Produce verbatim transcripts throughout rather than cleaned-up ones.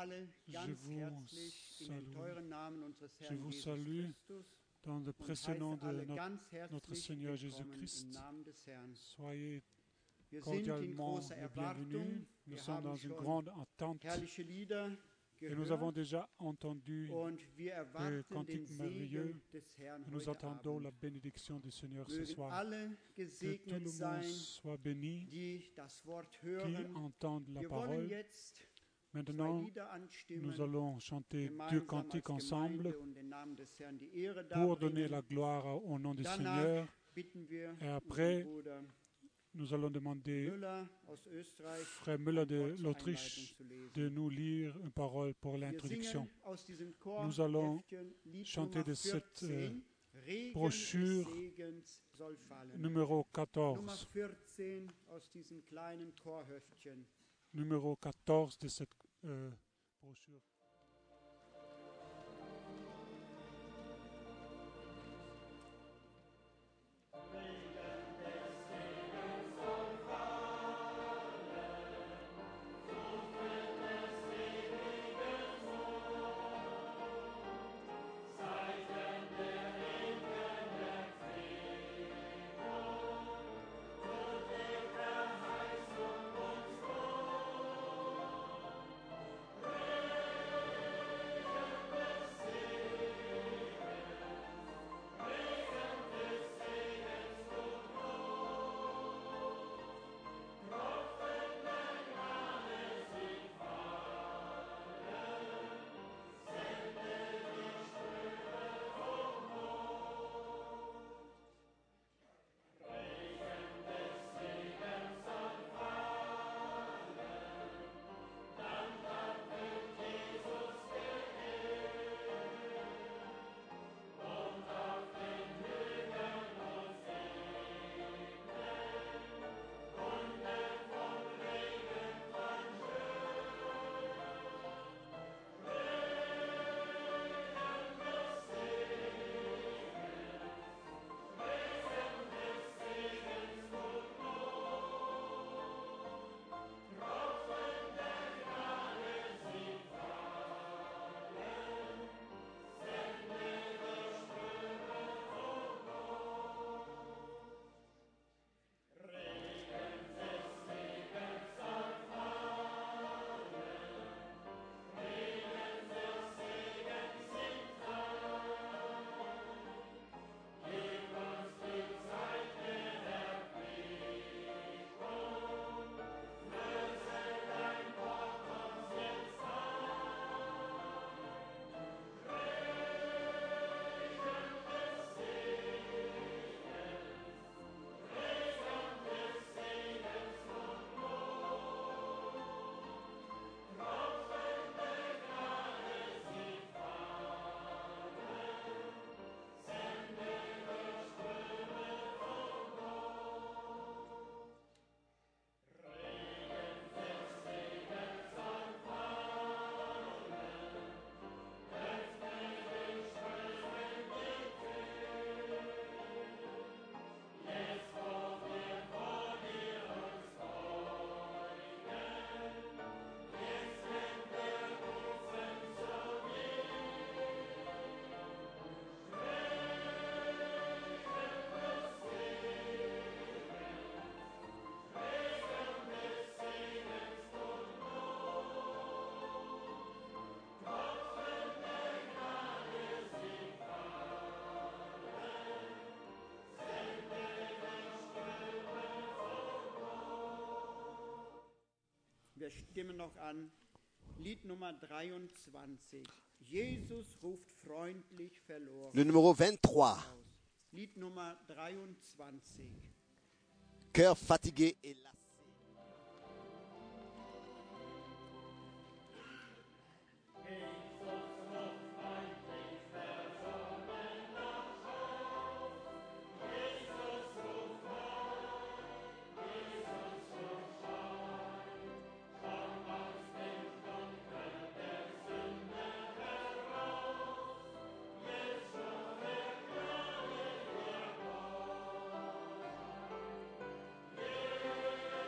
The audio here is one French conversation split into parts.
Je vous salue, je vous salue dans le précieux nom de notre, notre Seigneur Jésus-Christ. Soyez cordialement les bienvenus. Nous sommes dans une grande attente et nous avons déjà entendu des cantiques merveilleux. Nous attendons la bénédiction du Seigneur ce soir. Que tout le monde soit béni, qui entendent la parole. Maintenant, nous allons chanter deux cantiques ensemble pour donner la gloire au nom du Seigneur. Et après, nous allons demander Frère Müller de l'Autriche de nous lire une parole pour l'introduction. Nous allons chanter de cette euh, brochure numéro quatorze. Numéro quatorze de cette euh, brochure. Wir stimmen noch an, Lied Nummer dreiundzwanzig. Jesus ruft freundlich verloren. Le numéro vingt-trois. Lied Nummer dreiundzwanzig. Cœur fatigué et lassé. Yeah.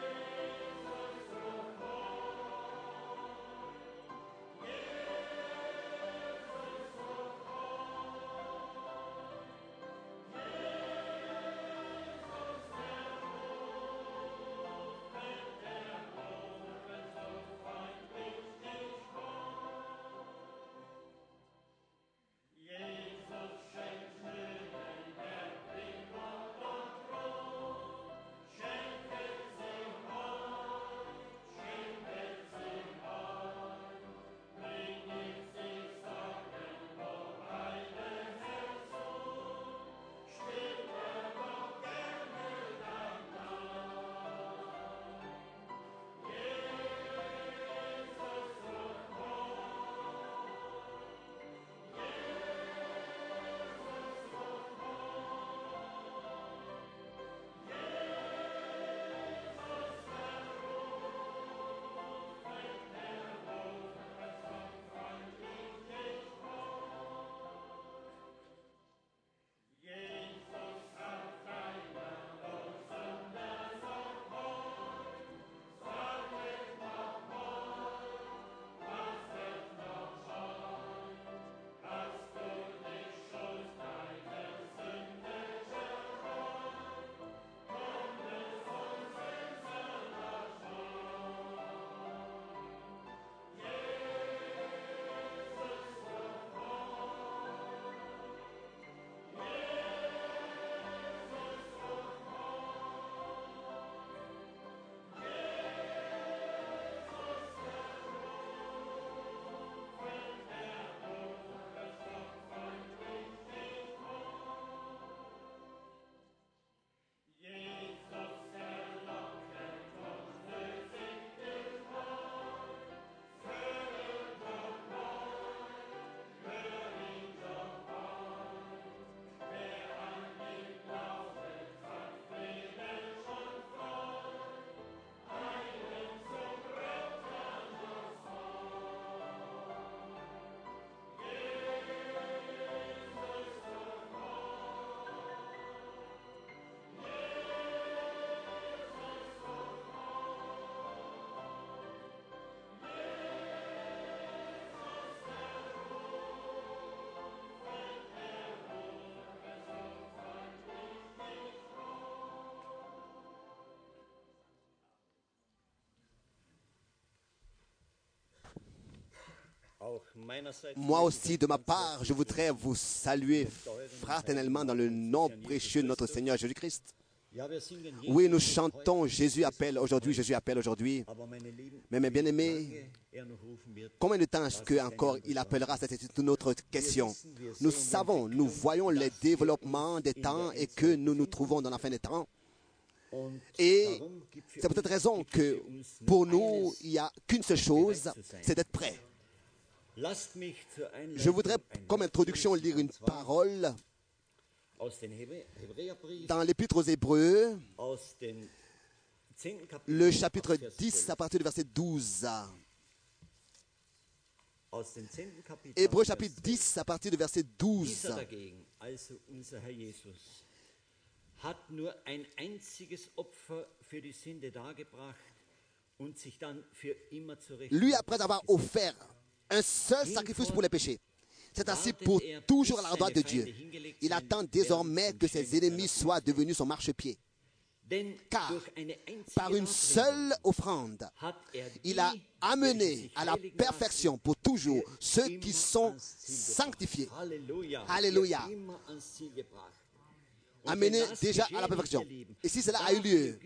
Moi aussi, de ma part, je voudrais vous saluer fraternellement dans le nom précieux de notre Seigneur Jésus-Christ. Oui, nous chantons Jésus appelle aujourd'hui, Jésus appelle aujourd'hui. Mais mes bien-aimés, combien de temps est-ce qu'encore il appellera? C'est une autre question. Nous savons, nous voyons les développements des temps et que nous nous trouvons dans la fin des temps. Et c'est pour cette raison que pour nous, il n'y a qu'une seule chose, c'est d'être prêt. Je voudrais, comme introduction, lire une parole dans l'Épître aux Hébreux, le chapitre dix à partir du verset douze. Hébreux chapitre dix à partir du verset douze. Hat nur ein einziges Opfer für die Sünde dargebracht und sich dann für immer zurechtgewiesen. Lui, après avoir offert un seul sacrifice pour les péchés, c'est assis pour toujours à la droite de Dieu. Il attend désormais que ses ennemis soient devenus son marchepied. Car par une seule offrande, il a amené à la perfection pour toujours ceux qui sont sanctifiés. Alléluia. Amené déjà à la perfection. Et si cela a eu lieu,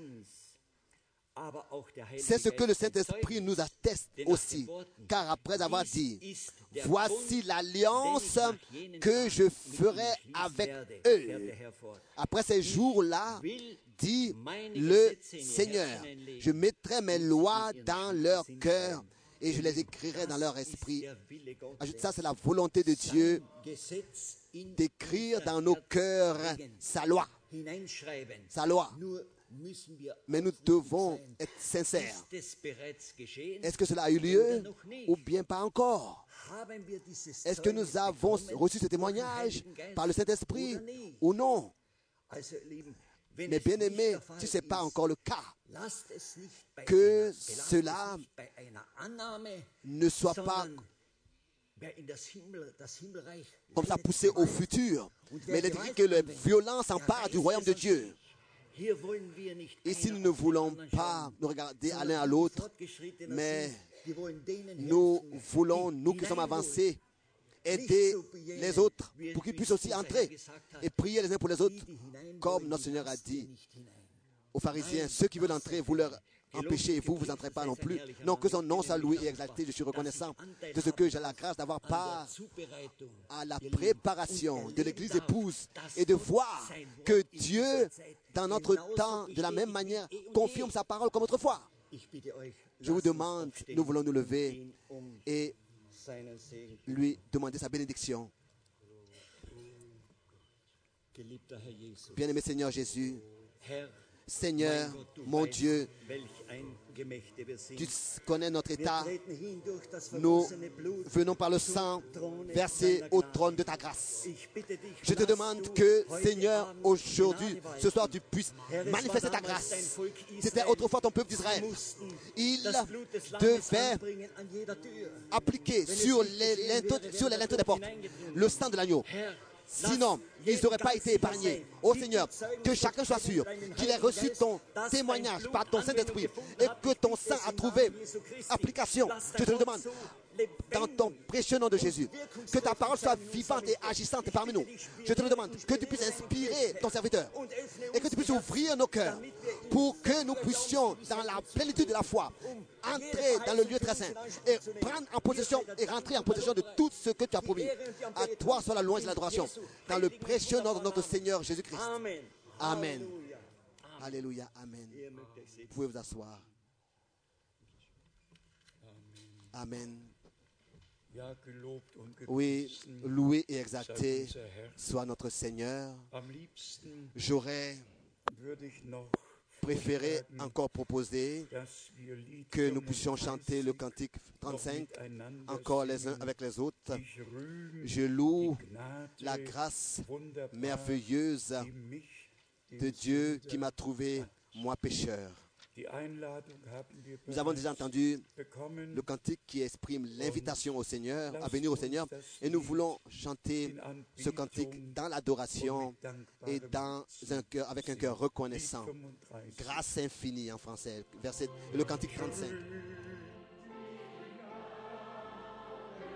c'est ce que le Saint-Esprit nous atteste aussi. Car après avoir dit, voici l'alliance que je ferai avec eux. Après ces jours-là, dit le Seigneur, je mettrai mes lois dans leur cœur et je les écrirai dans leur esprit. Ajoute ça, c'est la volonté de Dieu d'écrire dans nos cœurs sa loi. Sa loi. Mais nous devons être sincères. Est-ce que cela a eu lieu ou bien pas encore? Est-ce que nous avons reçu ce témoignage par le Saint-Esprit ou non? Mais bien aimés, si ce n'est pas encore le cas, que cela ne soit pas comme ça poussé au futur. Mais il est dit que la violence s'empare du royaume de Dieu. Ici, nous ne voulons pas nous regarder à l'un à l'autre, mais nous voulons, nous qui sommes avancés, aider les autres pour qu'ils puissent aussi entrer et prier les uns pour les autres, comme notre Seigneur a dit aux pharisiens, ceux qui veulent entrer, vous leur empêchez et vous, vous n'entrez pas non plus. Non, que son nom soit loué et exalté. Je suis reconnaissant de ce que j'ai la grâce d'avoir part à la préparation de l'Église épouse et de voir que Dieu, dans notre temps, de la même manière, confirme sa parole comme autrefois. Je vous demande, nous voulons nous lever et lui demander sa bénédiction. Bien-aimé Seigneur Jésus, Seigneur, mon Dieu, tu connais notre état. Nous venons par le sang versé au trône de ta grâce. Je te demande que, Seigneur, aujourd'hui, ce soir, tu puisses manifester ta grâce. C'était autrefois ton peuple d'Israël. Il devait appliquer sur les linteaux, sur les linteaux des portes le sang de l'agneau. Sinon, ils n'auraient pas été épargnés. Ô Seigneur, que chacun soit sûr qu'il ait reçu ton témoignage par ton Saint-Esprit et que ton sang a trouvé application. Je te le demande, dans ton précieux nom de Jésus, que ta parole soit vivante et agissante parmi nous. Je te le demande, que tu puisses inspirer ton serviteur et que tu puisses ouvrir nos cœurs pour que nous puissions, dans la plénitude de la foi, entrer dans le lieu très saint et prendre en possession et rentrer en possession de tout ce que tu as promis. À toi soit la louange et l'adoration, dans le précieux nom de notre Seigneur Jésus-Christ. Amen. Alléluia. Amen. Vous pouvez vous asseoir. Amen. Oui, loué et exalté soit notre Seigneur. J'aurais préféré encore proposer que nous puissions chanter le cantique trente-cinq encore les uns avec les autres. Je loue la grâce merveilleuse de Dieu qui m'a trouvé, moi pécheur. Nous avons déjà entendu le cantique qui exprime l'invitation au Seigneur, à venir au Seigneur, et nous voulons chanter ce cantique dans l'adoration et dans un cœur, avec un cœur reconnaissant. Grâce infinie en français, verset, le cantique trente-cinq.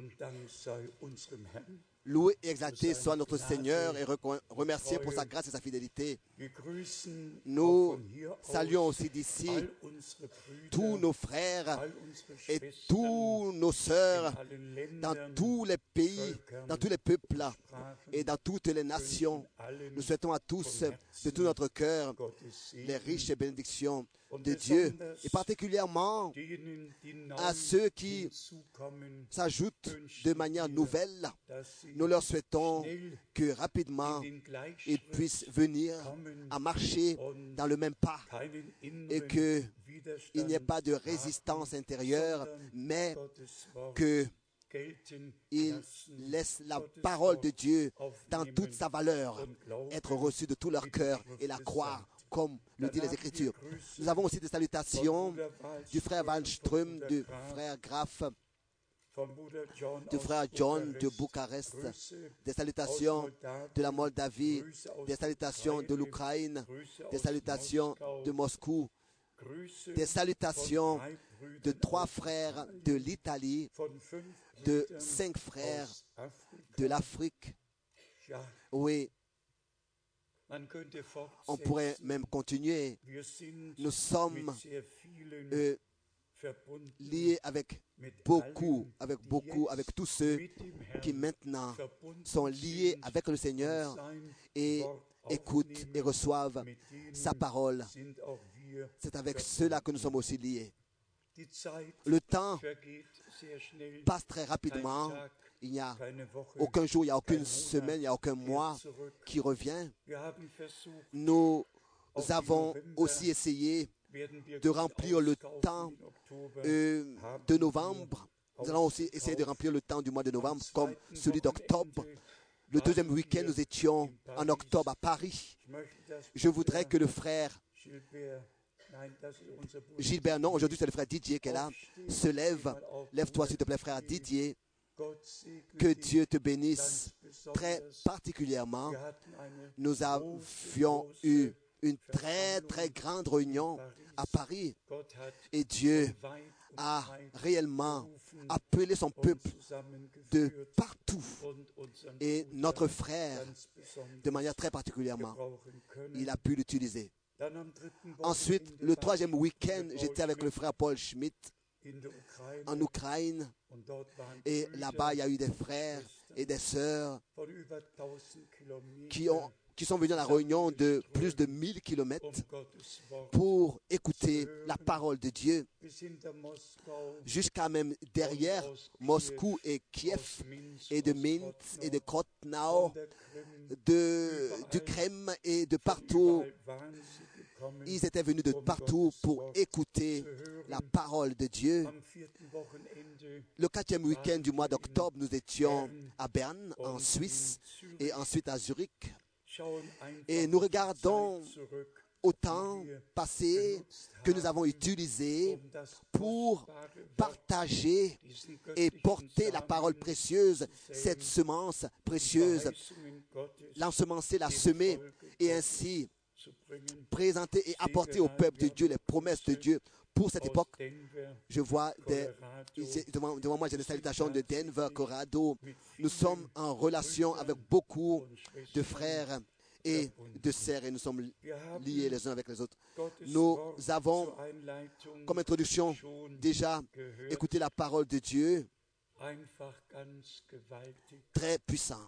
Loué et exalté soit notre Seigneur et remercié pour sa grâce et sa fidélité. Nous saluons aussi d'ici tous nos frères et tous nos sœurs dans tous les pays, dans tous les peuples et dans toutes les nations. Nous souhaitons à tous de tout notre cœur les riches bénédictions de Dieu, et particulièrement à ceux qui s'ajoutent de manière nouvelle. Nous leur souhaitons que rapidement ils puissent venir à marcher dans le même pas et qu'il n'y ait pas de résistance intérieure, mais qu'ils laissent la parole de Dieu dans toute sa valeur être reçue de tout leur cœur et la croire comme le dit les Écritures. Nous avons aussi des salutations du frère Wallström, du frère Graf, du frère John de Bucarest, des salutations de la Moldavie, des salutations de l'Ukraine, des salutations de Moscou, des salutations de trois frères de l'Italie, de cinq frères de l'Afrique. Oui, on pourrait même continuer. Nous sommes euh, liés avec beaucoup, avec beaucoup, avec tous ceux qui maintenant sont liés avec le Seigneur et écoutent et reçoivent sa parole. C'est avec ceux-là que nous sommes aussi liés. Le temps passe très rapidement. Il n'y a aucun jour, il n'y a aucune semaine, il n'y a aucun mois qui revient. Nous avons aussi essayé de remplir le temps euh, de novembre. Nous allons aussi essayer de remplir le temps du mois de novembre comme celui d'octobre. Le deuxième week-end, nous étions en octobre à Paris. Je voudrais que le frère Gilbert, non, aujourd'hui c'est le frère Didier qui est là, se lève. Lève-toi s'il te plaît, frère Didier. Que Dieu te bénisse très particulièrement. Nous avions eu une très très grande réunion à Paris et Dieu a réellement appelé son peuple de partout et notre frère de manière très particulièrement. Il a pu l'utiliser. Ensuite, le troisième week-end, j'étais avec le frère Paul Schmidt en Ukraine et là-bas il y a eu des frères et des sœurs qui, ont, qui sont venus à la réunion de plus de mille kilomètres pour écouter la parole de Dieu jusqu'à même derrière Moscou et Kiev et de Minsk et de Krotnau, de, du Kremlin et de partout. Ils étaient venus de partout pour écouter la parole de Dieu. Le quatrième week-end du mois d'octobre, nous étions à Berne, en Suisse, et ensuite à Zurich. Et nous regardons au temps passé que nous avons utilisé pour partager et porter la parole précieuse, cette semence précieuse, l'ensemencer, la semer, et ainsi présenter et apporter au peuple de Dieu les promesses de Dieu pour cette époque. Je vois des, devant, devant moi j'ai des salutations de Denver, Colorado. Nous sommes en relation avec beaucoup de frères et de sœurs et nous sommes liés les uns avec les autres. Nous avons comme introduction déjà écouté la parole de Dieu, très puissant.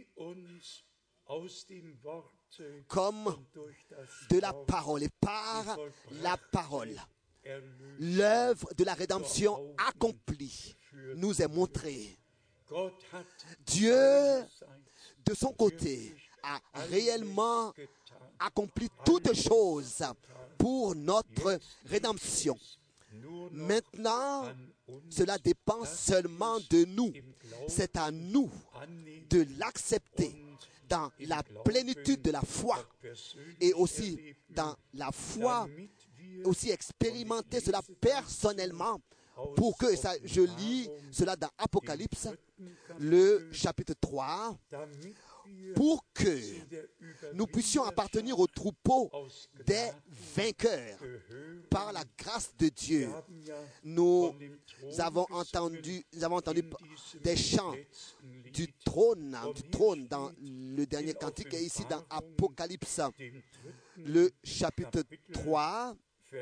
Comme de la parole et par la parole, l'œuvre de la rédemption accomplie nous est montrée. Dieu, de son côté, a réellement accompli toutes choses pour notre rédemption. Maintenant, cela dépend seulement de nous. C'est à nous de l'accepter dans la plénitude de la foi et aussi dans la foi, aussi expérimenter cela personnellement pour que, et ça, je lis cela dans Apocalypse, le chapitre trois, pour que nous puissions appartenir au troupeau des vainqueurs. Par la grâce de Dieu, nous avons entendu, nous avons entendu des chants du trône, du trône dans le dernier cantique et ici dans Apocalypse, le chapitre trois,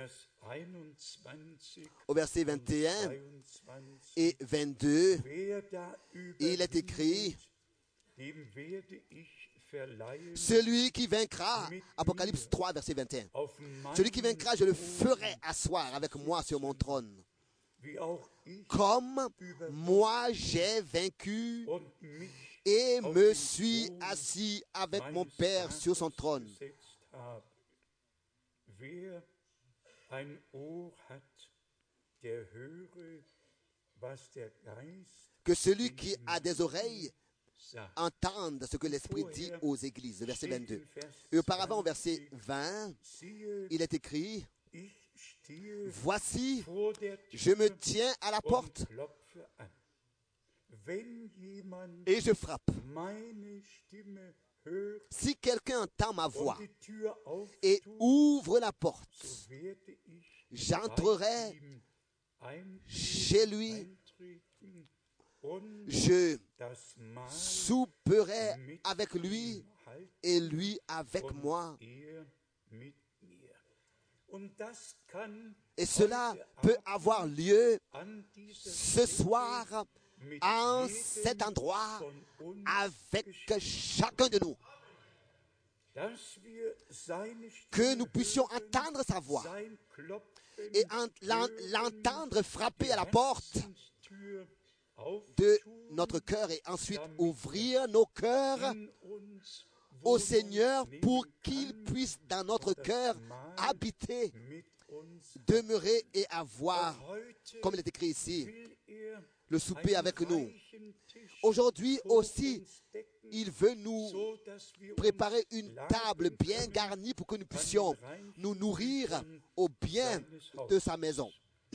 au verset vingt et un et vingt-deux, il est écrit: celui qui vaincra, Apocalypse trois, verset vingt et un, celui qui vaincra, je le ferai asseoir avec moi sur mon trône, comme moi j'ai vaincu et me suis assis avec mon Père sur son trône. Que celui qui a des oreilles entende ce que l'Esprit dit aux églises. Verset vingt-deux. Et auparavant, au verset vingt, il est écrit: voici, je me tiens à la porte et je frappe. Si quelqu'un entend ma voix et ouvre la porte, j'entrerai chez lui, je souperai avec lui et lui avec moi. Et cela peut avoir lieu ce soir en cet endroit avec chacun de nous. Que nous puissions entendre sa voix et l'entendre frapper à la porte de notre cœur et ensuite ouvrir nos cœurs au Seigneur pour qu'il puisse dans notre cœur habiter, demeurer et avoir, comme il est écrit ici, le souper avec nous. Aujourd'hui aussi, il veut nous préparer une table bien garnie pour que nous puissions nous nourrir au bien de sa maison.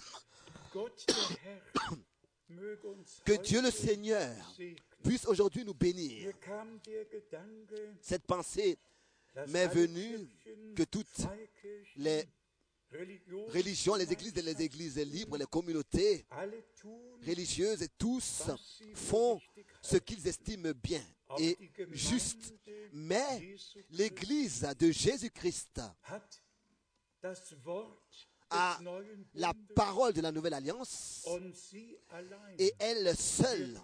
Que Dieu le Seigneur puisse aujourd'hui nous bénir. Cette pensée m'est venue que toutes les religions, les églises et les églises libres, les communautés religieuses et tous font ce qu'ils estiment bien et juste. Mais l'Église de Jésus-Christ a la parole de la Nouvelle Alliance et elle seule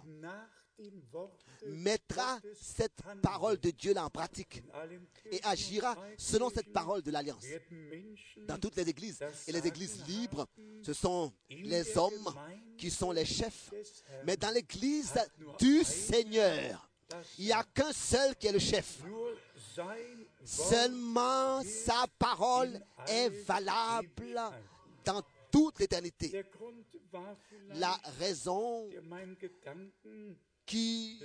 mettra cette parole de Dieu-là en pratique et agira selon cette parole de l'Alliance. Dans toutes les églises et les églises libres, ce sont les hommes qui sont les chefs. Mais dans l'église du Seigneur, il n'y a qu'un seul qui est le chef. Seulement sa parole est valable dans toute l'éternité. La raison qui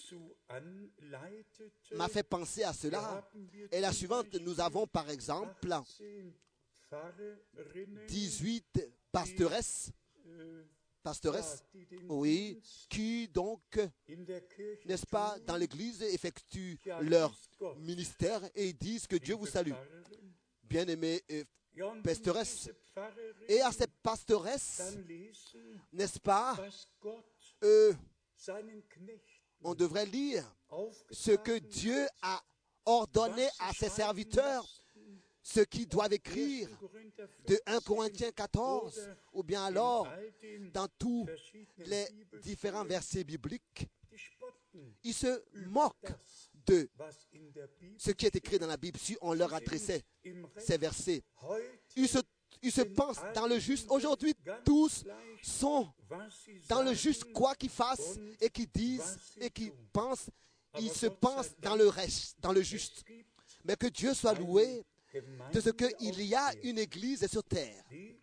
m'a fait penser à cela est la suivante. Nous avons par exemple dix-huit pastoresses, pastoresses, oui, qui donc, n'est-ce pas, dans l'église effectuent leur ministère et disent que Dieu vous salue. Bien-aimés pastoresses, et à ces pastoresses, n'est-ce pas, euh, on devrait lire ce que Dieu a ordonné à ses serviteurs, ce qu'ils doivent écrire de un Corinthiens quatorze, ou bien alors dans tous les différents versets bibliques. Ils se moquent de ce qui est écrit dans la Bible si on leur adressait ces versets. Ils se Ils se pensent dans le juste. Aujourd'hui, tous sont dans le juste, quoi qu'ils fassent et qu'ils disent et qu'ils pensent. Ils se pensent dans le reste, dans le juste. Mais que Dieu soit loué de ce qu'il y a une église sur terre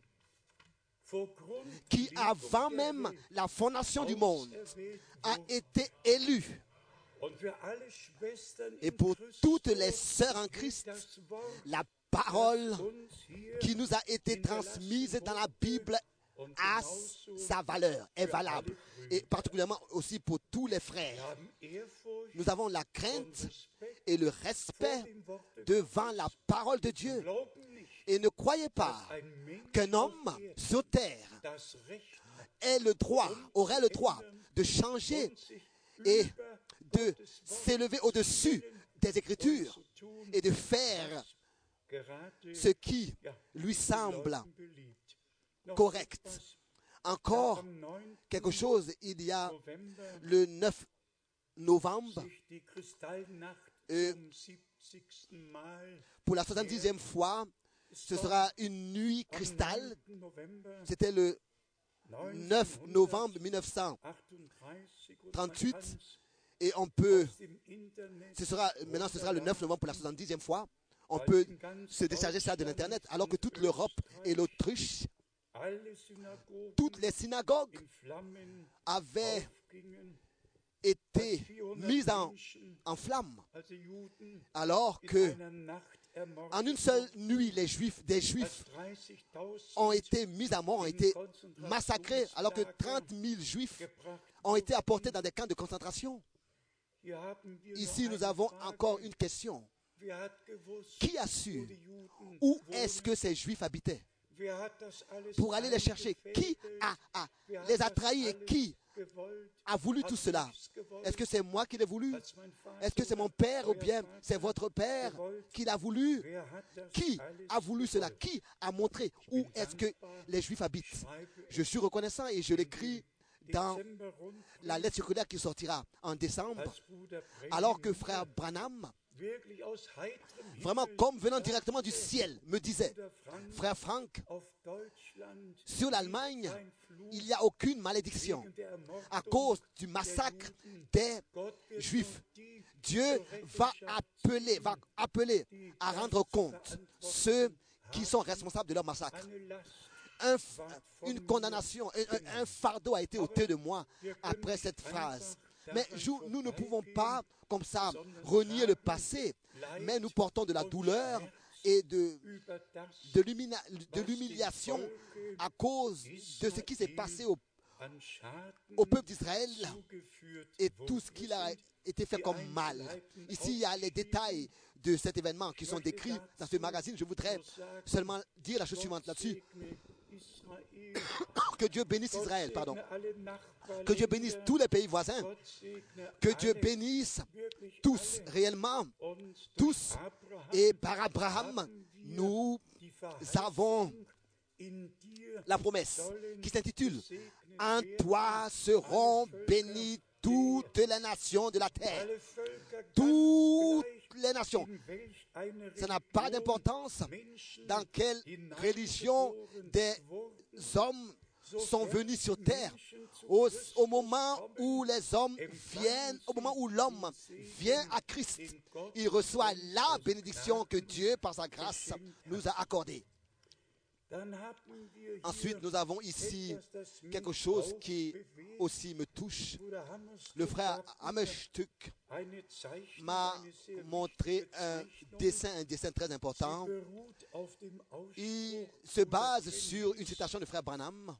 qui, avant même la fondation du monde, a été élue. Et pour toutes les sœurs en Christ, la parole qui nous a été transmise dans la Bible a sa valeur, est valable. Et particulièrement aussi pour tous les frères. Nous avons la crainte et le respect devant la parole de Dieu. Et ne croyez pas qu'un homme sur terre ait le droit, aurait le droit de changer et de s'élever au-dessus des Écritures et de faire ce qui lui semble correct. Encore quelque chose, il y a le neuf novembre, euh, pour la soixante-dixième fois, ce sera une nuit cristal. C'était le neuf novembre mille neuf cent trente-huit. Et on peut, ce sera, maintenant ce sera le neuf novembre pour la soixante-dixième fois. On peut se décharger ça de l'Internet, alors que toute l'Europe et l'Autriche, toutes les synagogues avaient été mises en, en flammes, alors que en une seule nuit, les Juifs, des Juifs ont été mis à mort, ont été massacrés, alors que trente mille Juifs ont été apportés dans des camps de concentration. Ici, nous avons encore une question. Qui a su où est-ce que ces Juifs habitaient pour aller les chercher? Qui a, a, les a trahis et qui a voulu tout cela? Est-ce que c'est moi qui l'ai voulu? Est-ce que c'est mon père ou bien c'est votre père qui l'a voulu? Qui a voulu cela? Qui a montré où est-ce que les Juifs habitent? Je suis reconnaissant et je l'écris dans la lettre circulaire qui sortira en décembre, alors que frère Branham, vraiment comme venant directement du ciel, me disait: frère Frank, sur l'Allemagne, il n'y a aucune malédiction à cause du massacre des Juifs. Dieu va appeler, va appeler à rendre compte ceux qui sont responsables de leur massacre. Un, une condamnation, un, un fardeau a été ôté de moi après cette phrase. Mais nous ne pouvons pas, comme ça, renier le passé, mais nous portons de la douleur et de, de l'humiliation à cause de ce qui s'est passé au, au peuple d'Israël et tout ce qu'il a été fait comme mal. Ici, il y a les détails de cet événement qui sont décrits dans ce magazine. Je voudrais seulement dire la chose suivante là-dessus. Que Dieu bénisse Israël, pardon. Que Dieu bénisse tous les pays voisins. Que Dieu bénisse tous, réellement, tous. Et par Abraham, nous avons la promesse qui s'intitule « En toi seront bénies toutes les nations de la terre. » Toutes les nations. Ça n'a pas d'importance dans quelle religion des hommes sont venus sur terre. Au, au moment où les hommes viennent, au moment où l'homme vient à Christ, il reçoit la bénédiction que Dieu, par sa grâce, nous a accordée. Ensuite, nous avons ici quelque chose qui aussi me touche. Le frère Hammerstück m'a montré un dessin, un dessin très important. Il se base sur une citation du frère Branham,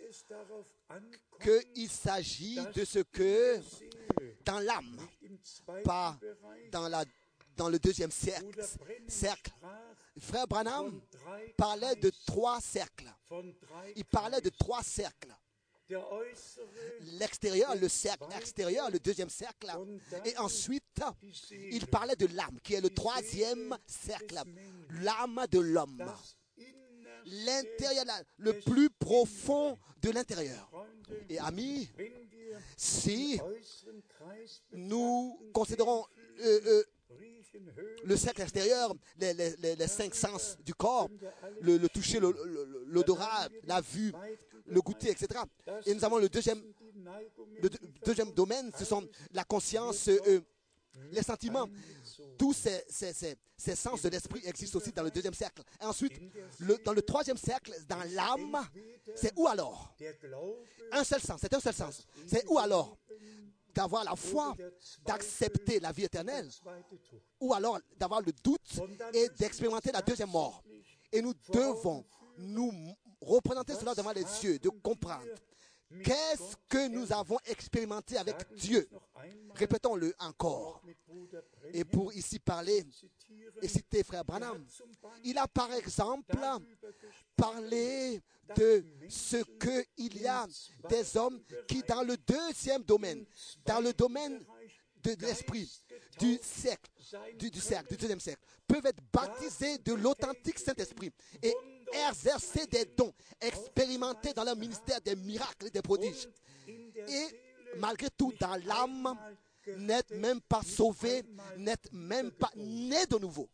qu'il s'agit de ce que dans l'âme, pas dans la dans le deuxième cercle, cercle. Frère Branham parlait de trois cercles. Il parlait de trois cercles. L'extérieur, le cercle extérieur, le deuxième cercle. Et ensuite, il parlait de l'âme, qui est le troisième cercle. L'âme de l'homme. L'intérieur, le plus profond de l'intérieur. Et amis, si nous considérons euh, euh, le cercle extérieur, les, les, les cinq sens du corps, le, le toucher, l'odorat, la vue, le goûter, et cetera. Et nous avons le deuxième, le deuxième domaine, ce sont la conscience, euh, les sentiments. Tous ces, ces, ces, ces sens de l'esprit existent aussi dans le deuxième cercle. Et ensuite, le, dans le troisième cercle, dans l'âme, c'est où alors? Un seul sens, c'est un seul sens. C'est où alors? D'avoir la foi, d'accepter la vie éternelle, ou alors d'avoir le doute et d'expérimenter la deuxième mort. Et nous devons nous représenter cela devant les yeux, de comprendre. Qu'est-ce que nous avons expérimenté avec Dieu? Répétons-le encore. Et pour ici parler et citer Frère Branham, il a par exemple parlé de ce qu'il y a des hommes qui dans le deuxième domaine, dans le domaine de, de l'esprit du siècle, du, du siècle, du deuxième siècle, peuvent être baptisés de l'authentique Saint-Esprit et exercer des dons, expérimenter dans leur ministère des miracles et des prodiges. Et malgré tout, dans l'âme, n'être même pas sauvé, n'être même pas né de nouveau.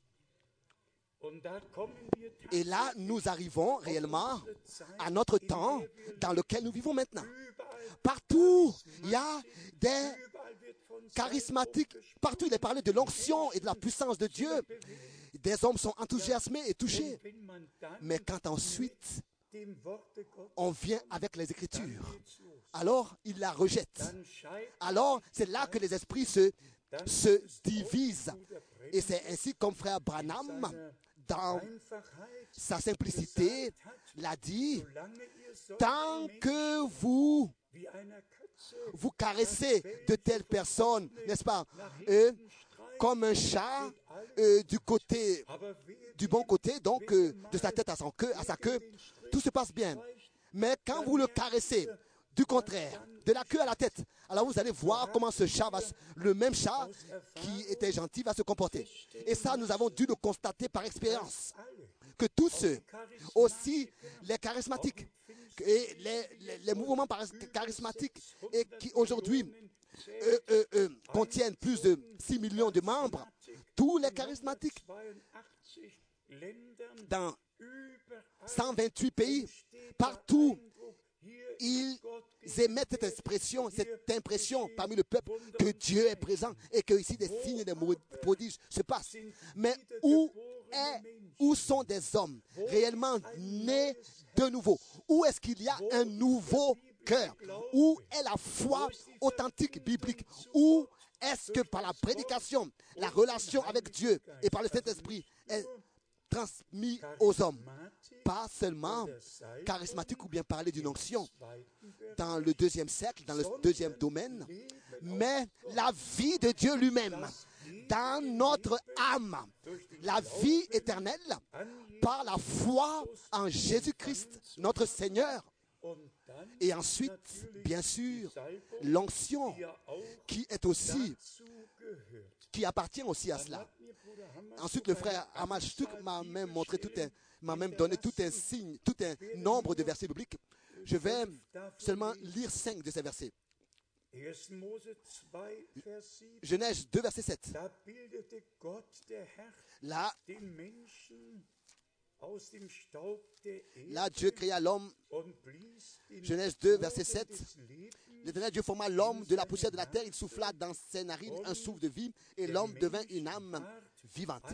Et là, nous arrivons réellement à notre temps dans lequel nous vivons maintenant. Partout, il y a des charismatiques. Partout, il est parlé de l'onction et de la puissance de Dieu. Des hommes sont enthousiasmés et touchés. Mais quand ensuite, on vient avec les Écritures, alors ils la rejettent. Alors, c'est là que les esprits se, se divisent. Et c'est ainsi comme Frère Branham, dans sa simplicité, l'a dit, tant que vous vous caressez de telles personnes, n'est-ce pas, euh, comme un chat euh, du côté, du bon côté, donc euh, de sa tête à, son queue, à sa queue, tout se passe bien. Mais quand vous le caressez, du contraire, de la queue à la tête, alors vous allez voir comment ce chat, va, le même chat qui était gentil, va se comporter. Et ça, nous avons dû le constater par expérience. Que tous ceux, aussi les charismatiques, et les, les, les mouvements charismatiques, et qui aujourd'hui euh, euh, euh, contiennent plus de six millions de membres, tous les charismatiques, dans cent vingt-huit pays, partout, ils émettent cette expression, cette impression parmi le peuple que Dieu est présent et que ici des signes et des prodiges se passent. Mais où est, où sont des hommes réellement nés de nouveau? Où est-ce qu'il y a un nouveau cœur? Où est la foi authentique biblique? Où est-ce que par la prédication, la relation avec Dieu et par le Saint-Esprit est transmis aux hommes? Pas seulement charismatique ou bien parler d'une onction dans le deuxième siècle, dans le deuxième domaine, mais la vie de Dieu lui-même dans notre âme, la vie éternelle par la foi en Jésus-Christ, notre Seigneur. Et ensuite, bien sûr, l'onction qui est aussi, qui appartient aussi à cela. Ensuite, le frère Amalstuk m'a même montré tout un, m'a même donné tout un signe, tout un nombre de versets bibliques. Je vais seulement lire cinq de ces versets. Genèse deux, verset sept. Là, là, Dieu créa l'homme. Genèse deux, verset sept. L'Éternel Dieu forma l'homme de la poussière de la terre. Il souffla dans ses narines un souffle de vie et l'homme devint une âme vivante.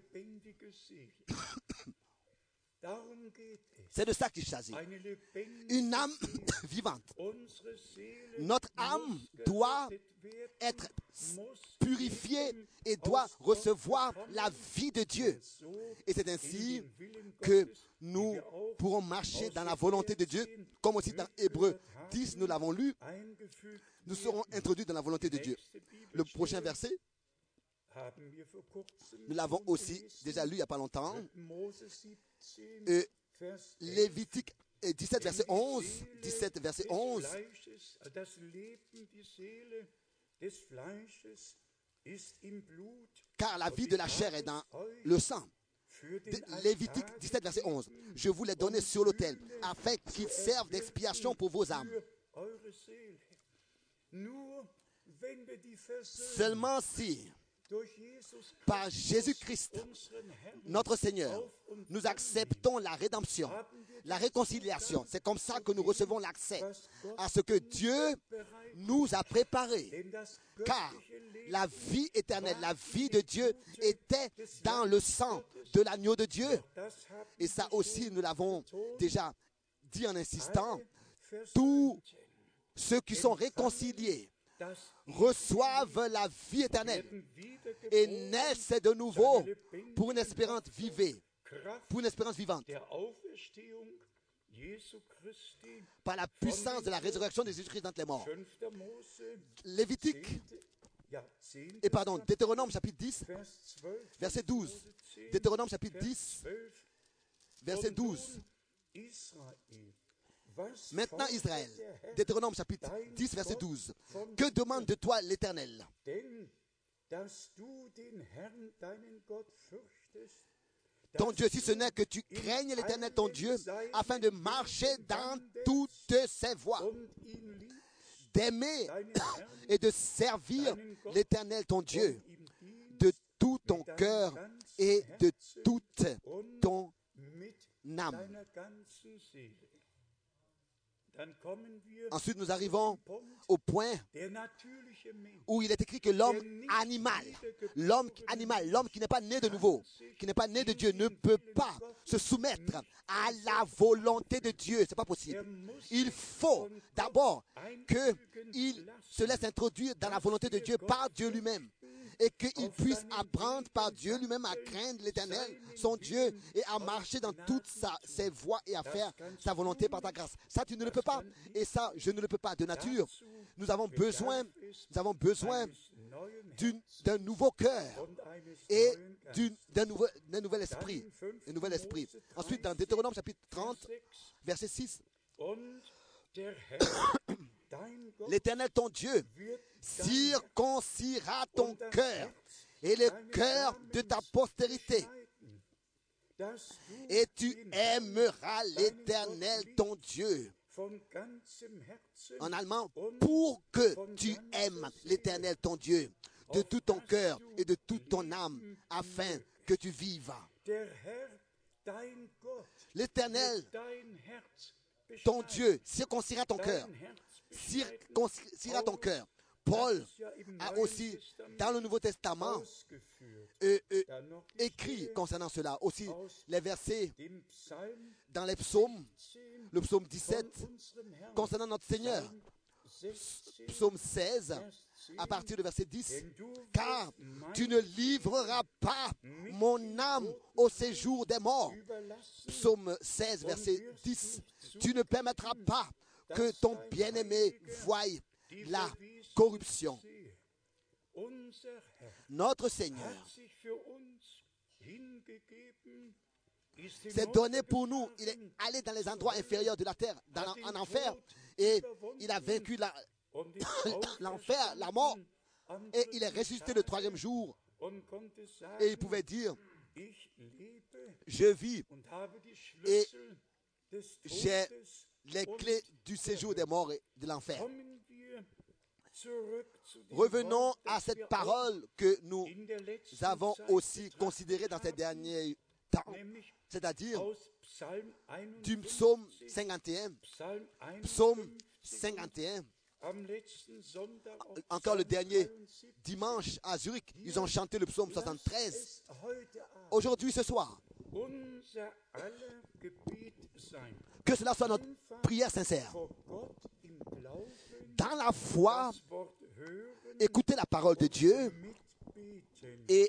C'est de ça qu'il s'agit. Une âme vivante. Notre âme doit être purifiée et doit recevoir la vie de Dieu. Et c'est ainsi que nous pourrons marcher dans la volonté de Dieu, comme aussi dans Hébreux dix, nous l'avons lu, nous serons introduits dans la volonté de Dieu. Le prochain verset, nous l'avons aussi déjà lu il n'y a pas longtemps. Euh, Lévitique dix-sept, verset onze. dix-sept, verset onze. Car la vie de la chair est dans le sang. Lévitique dix-sept, verset onze. Je vous l'ai donné sur l'autel, afin qu'il serve d'expiation pour vos âmes. Seulement si, par Jésus-Christ, notre Seigneur, nous acceptons la rédemption, la réconciliation. C'est comme ça que nous recevons l'accès à ce que Dieu nous a préparé. Car la vie éternelle, la vie de Dieu était dans le sang de l'agneau de Dieu. Et ça aussi, nous l'avons déjà dit en insistant. Tous ceux qui sont réconciliés reçoivent la vie éternelle et naissent de nouveau pour une espérance vivée, pour une espérance vivante. par la puissance de la résurrection de Jésus-Christ d'entre les morts. Lévitique, et pardon, Deutéronome chapitre dix, verset douze. Deutéronome chapitre dix, verset douze. Maintenant Israël, Deutéronome chapitre dix, verset douze. Que demande de toi l'Éternel? Ton Dieu, si ce n'est que tu craignes l'Éternel ton Dieu, afin de marcher dans toutes ses voies, d'aimer et de servir l'Éternel ton Dieu de tout ton cœur et de toute ton âme. Ensuite, nous arrivons au point où il est écrit que l'homme animal, l'homme animal, l'homme qui n'est pas né de nouveau, qui n'est pas né de Dieu, ne peut pas se soumettre à la volonté de Dieu. Ce n'est pas possible. Il faut d'abord qu'il se laisse introduire dans la volonté de Dieu par Dieu lui-même, et qu'il puisse apprendre par Dieu lui-même à craindre l'Éternel, son Dieu, et à marcher dans toutes sa, ses voies et à faire sa volonté par ta grâce. Ça, tu ne le peux pas, et ça, je ne le peux pas de nature. Nous avons besoin, nous avons besoin d'une, d'un nouveau cœur et d'une, d'un, nouveau, d'un nouvel esprit. Un nouvel esprit. Ensuite, dans Deutéronome chapitre trente, verset six, l'Éternel ton Dieu circoncira ton cœur et le cœur de ta postérité, et tu aimeras l'Éternel ton Dieu. En allemand, pour que tu aimes l'Éternel ton Dieu de tout ton cœur et de toute ton âme, afin que tu vives. L'Éternel ton Dieu circoncira ton cœur. Circoncira ton cœur. Paul a aussi, dans le Nouveau Testament, euh, euh, écrit concernant cela. Aussi, les versets dans les psaumes, le psaume dix-sept, concernant notre Seigneur. Psaume seize, à partir du verset dix. Car tu ne livreras pas mon âme au séjour des morts. Psaume seize, verset dix. Tu ne permettras pas que ton bien-aimé voie la corruption. Notre Seigneur s'est donné pour nous. Il est allé dans les endroits inférieurs de la terre, dans, en enfer, et il a vaincu la, l'enfer, la mort, et il est ressuscité le troisième jour. Et il pouvait dire, je vis et j'ai les clés du séjour des morts et de l'enfer. Revenons à cette parole que nous avons aussi considérée dans ces derniers temps, c'est-à-dire du psaume cinquante et un. Psaume cinquante et un. Encore le dernier dimanche à Zurich, ils ont chanté le psaume soixante-treize. Aujourd'hui, ce soir, que cela soit notre prière sincère. Dans la foi, écoutez la parole de Dieu et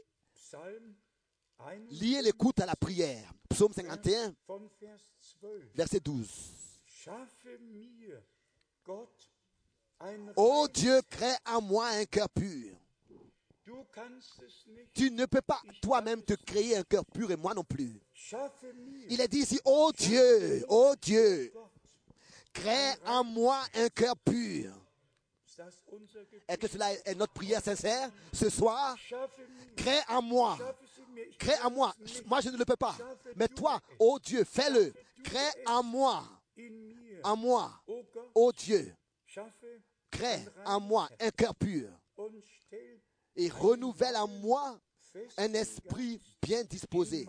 liez l'écoute à la prière. Psaume cinquante et un, verset douze. Ô Dieu, crée en moi un cœur pur. Tu ne peux pas toi-même te créer un cœur pur et moi non plus. Il est dit ici, ô Dieu, ô Dieu, crée en moi un cœur pur. Est-ce que cela est notre prière sincère ce soir? Crée en moi, crée en moi. Moi, je ne le peux pas. Mais toi, ô Dieu, fais-le. Crée en moi, en moi, ô Dieu, crée en moi un cœur pur et renouvelle en moi un esprit bien disposé.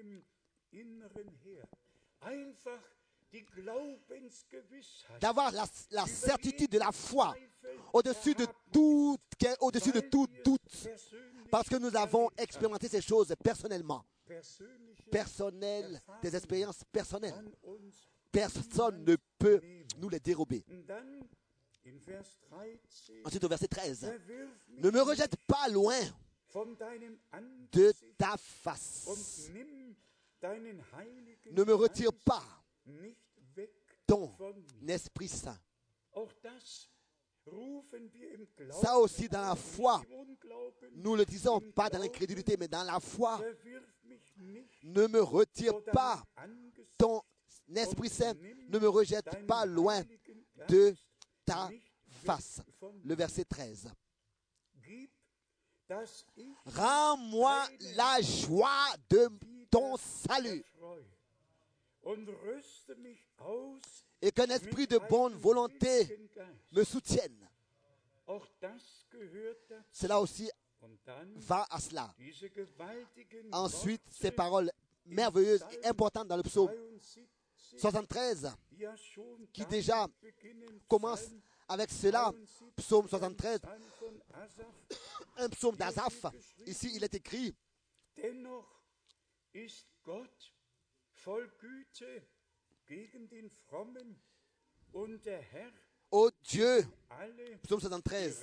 D'avoir la, la certitude de la foi au-dessus de tout, au-dessus de tout doute, parce que nous avons expérimenté ces choses personnellement. Personnelles, des expériences personnelles. Personne ne peut nous les dérober. Ensuite, au verset treize, ne me rejette pas loin de ta face. Ne me retire pas ton Esprit Saint. Ça aussi dans la foi, nous le disons, pas dans l'incrédulité, mais dans la foi. Ne me retire pas ton Esprit Saint, ne me rejette pas loin de ta face. Le verset treize. Rends-moi la joie de ton salut et qu'un esprit de bonne volonté me soutienne. Cela aussi va à cela. Ensuite, ces paroles merveilleuses et importantes dans le psaume soixante-treize, qui déjà commence avec cela, psaume soixante-treize, un psaume d'Asaph. Ici, il est écrit: Ô Dieu, psaume soixante-treize,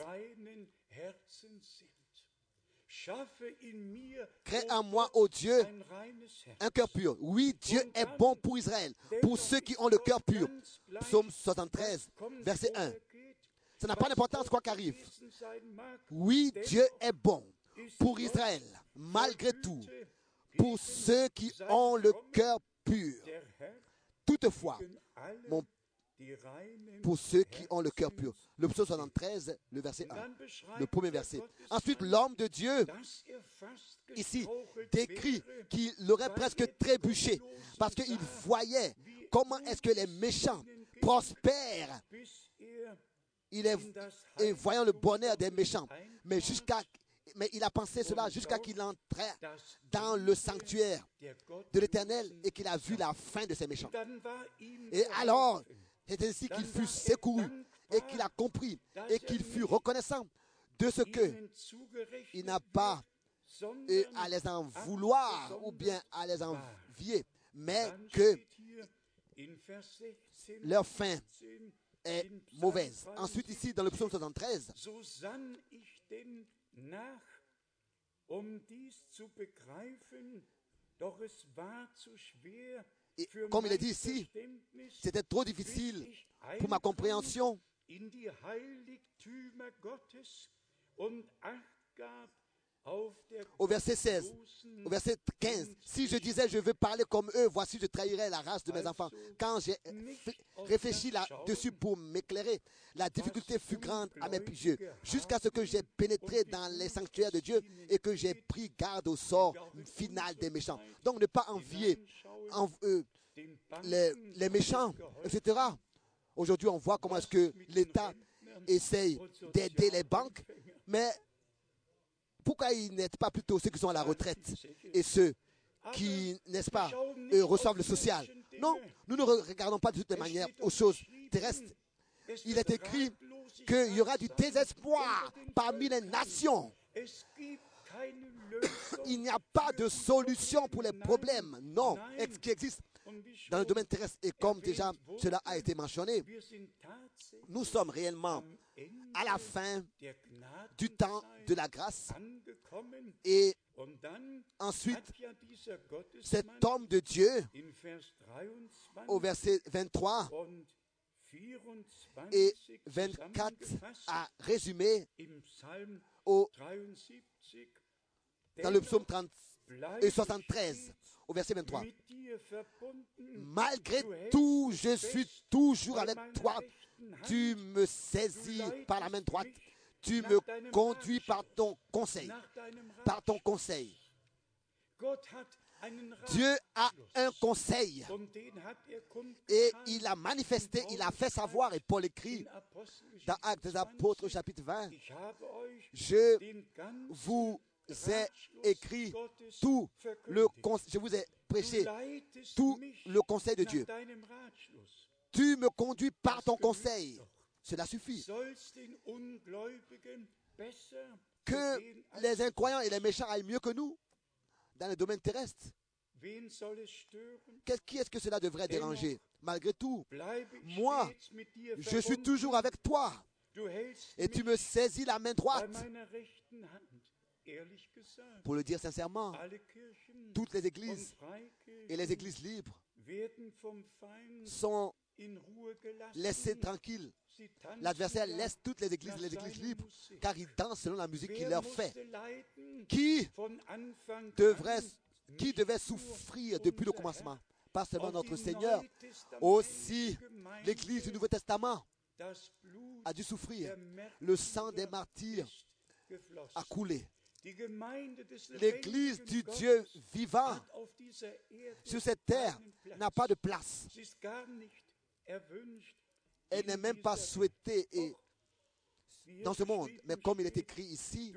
crée en moi, ô Dieu, un cœur pur. Oui, Dieu est bon pour Israël, pour ceux qui ont le cœur pur. Psaume soixante-treize, verset un. Ça n'a pas d'importance quoi qu'arrive. Oui, Dieu est bon pour Israël, malgré tout, pour ceux qui ont le cœur pur. Toutefois, mon pour ceux qui ont le cœur pur. Le psaume soixante-treize, le verset un, le premier verset. Ensuite, l'homme de Dieu, ici, décrit qu'il aurait presque trébuché parce qu'il voyait comment est-ce que les méchants prospèrent. Il est, et voyant le bonheur des méchants, mais jusqu'à Mais il a pensé cela jusqu'à qu'il entrait dans le sanctuaire de l'Éternel et qu'il a vu la fin de ces méchants. Et alors, c'est ainsi qu'il fut secouru et qu'il a compris et qu'il fut reconnaissant de ce que il n'a pas euh, à les en vouloir ou bien à les envier, mais que leur fin est mauvaise. Ensuite, ici, dans le psaume soixante-treize, nach, um dies zu begreifen, doch es war zu schwer. Et comme il est dit ici, c'était trop difficile pour ma compréhension. In die Heiligtümer Gottes und Acht gab auf der Au verset seize, au verset quinze, si je disais je veux parler comme eux, voici je trahirais la race de mes enfants. Quand j'ai réfléchi là-dessus pour m'éclairer, la difficulté fut grande à mes yeux, jusqu'à ce que j'ai pénétré dans les sanctuaires de Dieu et que j'ai pris garde au sort final des méchants. Donc ne pas envier en, euh, les, les méchants, et cetera. Aujourd'hui, on voit comment est-ce que l'État essaye d'aider les banques, mais pourquoi ils n'aident pas plutôt ceux qui sont à la retraite et ceux qui, n'est-ce pas, euh, reçoivent le social? Non, nous ne regardons pas de toutes les manières aux choses terrestres. Il est écrit qu'il y aura du désespoir parmi les nations. Il n'y a pas de solution pour les problèmes, non, qui existent dans le domaine terrestre. Et comme déjà cela a été mentionné, nous sommes réellement à la fin du temps de la grâce. Et ensuite, cet homme de Dieu, au verset vingt-trois et vingt-quatre, a résumé au, dans le psaume trente et soixante-treize, au verset vingt-trois. Malgré tout, je suis toujours avec toi. Tu me saisis par la main droite. Tu me conduis par ton conseil. Par ton conseil. Dieu a un conseil et il a manifesté, il a fait savoir, et Paul écrit dans Actes des Apôtres chapitre vingt, je vous ai écrit tout le conseil, je vous ai prêché tout le conseil de Dieu. Tu me conduis par ton conseil. Cela suffit. Que les incroyants et les méchants aillent mieux que nous dans le domaine terrestre. Qui est-ce que cela devrait déranger? Malgré tout, moi, je suis toujours avec toi et tu me saisis la main droite. Pour le dire sincèrement, toutes les églises et les églises libres sont laissez tranquille. L'adversaire laisse toutes les églises, les églises libres, car ils dansent selon la musique qu'il leur fait. Qui devrait, qui devait souffrir depuis le commencement? Pas seulement notre Seigneur, aussi l'église du Nouveau Testament a dû souffrir. Le sang des martyrs a coulé. L'église du Dieu vivant sur cette terre n'a pas de place. Elle n'est même pas souhaitée et dans ce monde. Mais comme il est écrit ici,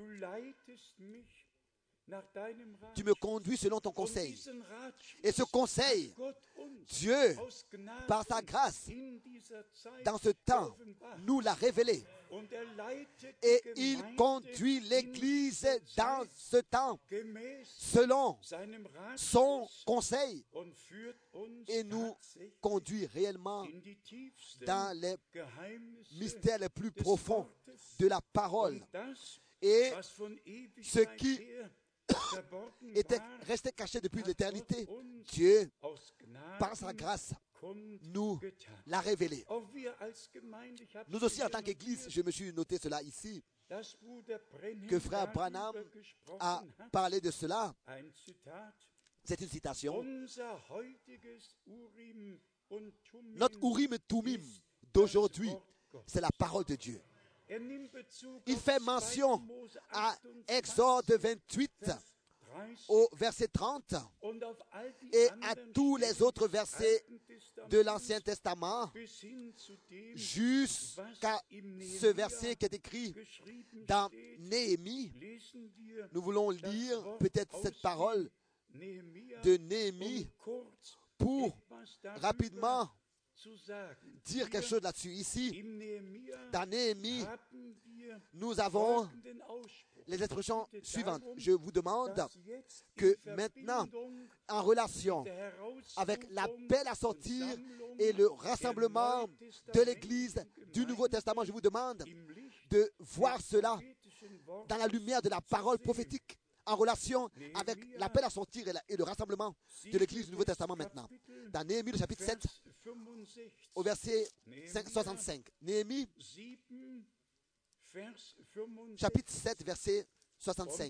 tu me conduis selon ton conseil. Et ce conseil, Dieu, par sa grâce, dans ce temps, nous l'a révélé. Et il conduit l'Église dans ce temps, selon son conseil, et nous conduit réellement dans les mystères les plus profonds de la parole. Et ce qui était resté caché depuis l'éternité, Dieu, par sa grâce, nous l'a révélé. Nous aussi, en tant qu'Église, je me suis noté cela ici, que frère Branham a parlé de cela. C'est une citation. Notre Urim et Tumim d'aujourd'hui, c'est la parole de Dieu. Il fait mention à Exode vingt-huit au verset trente et à tous les autres versets de l'Ancien Testament jusqu'à ce verset qui est écrit dans Néhémie. Nous voulons lire peut-être cette parole de Néhémie pour rapidement dire quelque chose là-dessus. Ici, dans Néhémie, nous avons les expressions suivantes. Je vous demande que maintenant, en relation avec l'appel à sortir et le rassemblement de l'Église du Nouveau Testament, je vous demande de voir cela dans la lumière de la parole prophétique, en relation avec l'appel à sortir et, la, et le rassemblement de l'Église du Nouveau Testament maintenant. Dans Néhémie, le chapitre sept, au verset soixante-cinq. Néhémie, chapitre sept, verset soixante-cinq.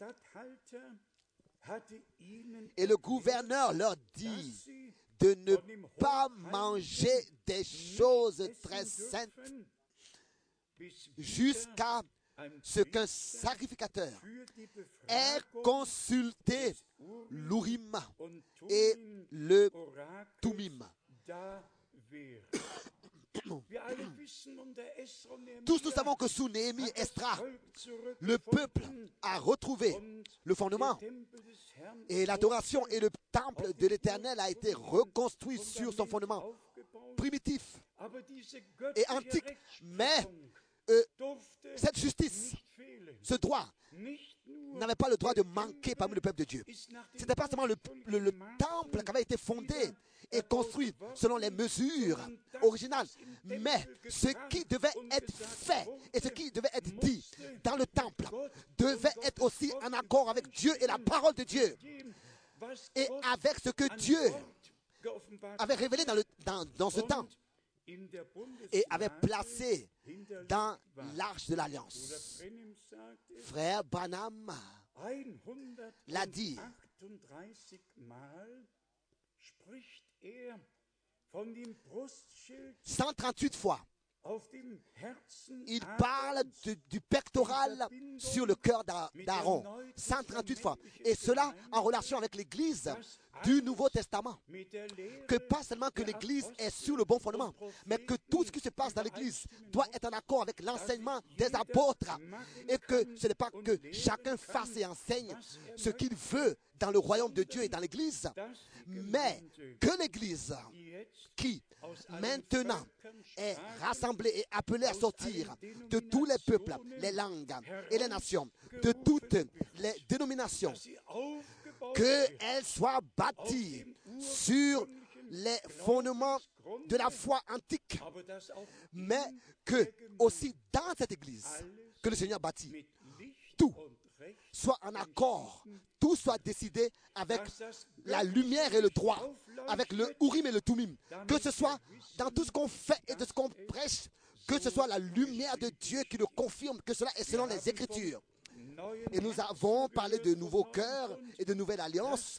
Et le gouverneur leur dit de ne pas manger des choses très saintes jusqu'à ce qu'un sacrificateur ait consulté l'Urim et le Tumim. Tous nous savons que sous Néhémie, Esdras, le peuple a retrouvé le fondement et l'adoration et le temple de l'Éternel a été reconstruit sur son fondement primitif et antique. Mais euh, cette justice, ce droit, n'avait pas le droit de manquer parmi le peuple de Dieu. Ce n'était pas seulement le, le, le temple qui avait été fondé et construit selon les mesures originales, mais ce qui devait être fait et ce qui devait être dit dans le temple devait être aussi en accord avec Dieu et la parole de Dieu et avec ce que Dieu avait révélé dans, le, dans, dans ce temps et avait placé dans l'arche de l'Alliance. Frère Branham l'a dit. cent trente-huit fois, il parle de, du pectoral sur le cœur d'Aaron. cent trente-huit fois. Et cela en relation avec l'Église du Nouveau Testament. Que pas seulement que l'Église est sur le bon fondement, mais que tout ce qui se passe dans l'Église doit être en accord avec l'enseignement des apôtres. Et que ce n'est pas que chacun fasse et enseigne ce qu'il veut dans le royaume de Dieu et dans l'Église, mais que l'Église qui maintenant est rassemblée et appelée à sortir de tous les peuples, les langues et les nations, de toutes les dénominations, qu'elle soit bâtie sur les fondements de la foi antique, mais que aussi dans cette Église que le Seigneur bâtit tout soit en accord, tout soit décidé avec la lumière et le droit, avec le Urim et le Tumim. Que ce soit dans tout ce qu'on fait et de ce qu'on prêche, que ce soit la lumière de Dieu qui le confirme, que cela est selon les Écritures. Et nous avons parlé de nouveaux cœurs et de nouvelle alliance.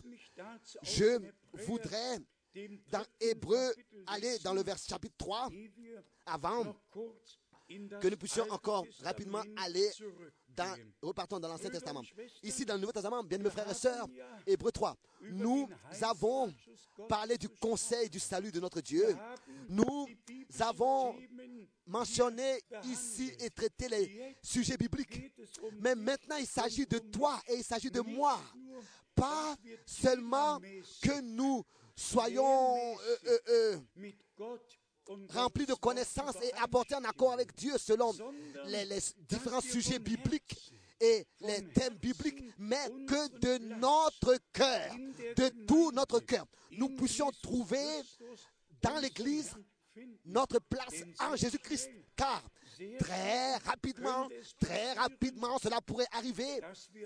Je voudrais, dans Hébreux, aller dans le verset chapitre trois, avant que nous puissions encore rapidement aller dans, repartons dans l'Ancien Testament. Ici, dans le Nouveau Testament, bien mes frères et sœurs, Hébreux trois, nous avons parlé du conseil du salut de notre Dieu. Nous avons mentionné ici et traité les sujets bibliques. Mais maintenant, il s'agit de toi et il s'agit de moi. Pas seulement que nous soyons euh, euh, euh, remplis de connaissances et apportés en accord avec Dieu selon les, les différents sujets bibliques et les thèmes bibliques, mais que de notre cœur, de tout notre cœur, nous puissions trouver dans l'Église notre place en Jésus-Christ. Car très rapidement, très rapidement, cela pourrait arriver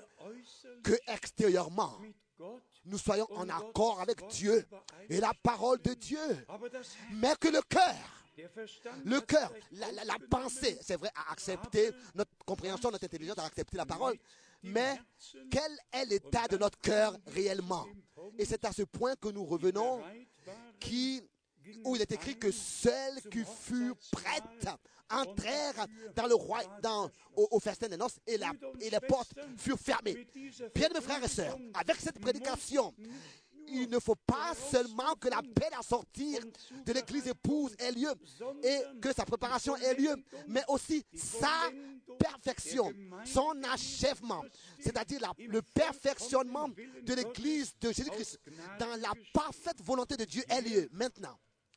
que extérieurement, nous soyons en accord avec Dieu et la parole de Dieu, mais que le cœur, le cœur, la, la, la pensée, c'est vrai, à accepter notre compréhension, notre intelligence, à accepter la parole, mais quel est l'état de notre cœur réellement? Et c'est à ce point que nous revenons, qui, où il est écrit que celles qui furent prêtes entrèrent dans le roi, dans, au, au festin des noces et, la, et les portes furent fermées. Bien mes frères et sœurs, avec cette prédication, il ne faut pas seulement que l'appel à sortir de l'église épouse ait lieu et que sa préparation ait lieu, mais aussi sa perfection, son achèvement, c'est-à-dire la, le perfectionnement de l'église de Jésus-Christ dans la parfaite volonté de Dieu ait lieu maintenant.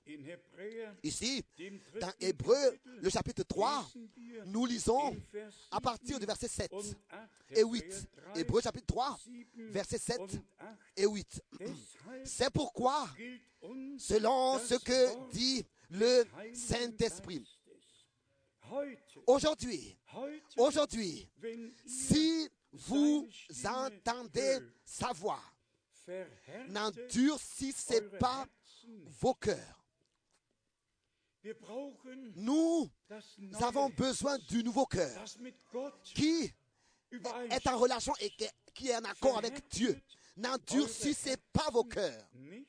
Ici, dans Hébreux, le chapitre trois, nous lisons à partir du verset sept et huit. Hébreux chapitre trois, verset sept et huit. C'est pourquoi, selon ce que dit le Saint-Esprit, aujourd'hui, aujourd'hui, si vous entendez sa voix, n'endurcissez pas vos cœurs. Nous avons besoin du nouveau cœur qui est en relation et qui est en accord avec Dieu. N'endurcissez pas vos cœurs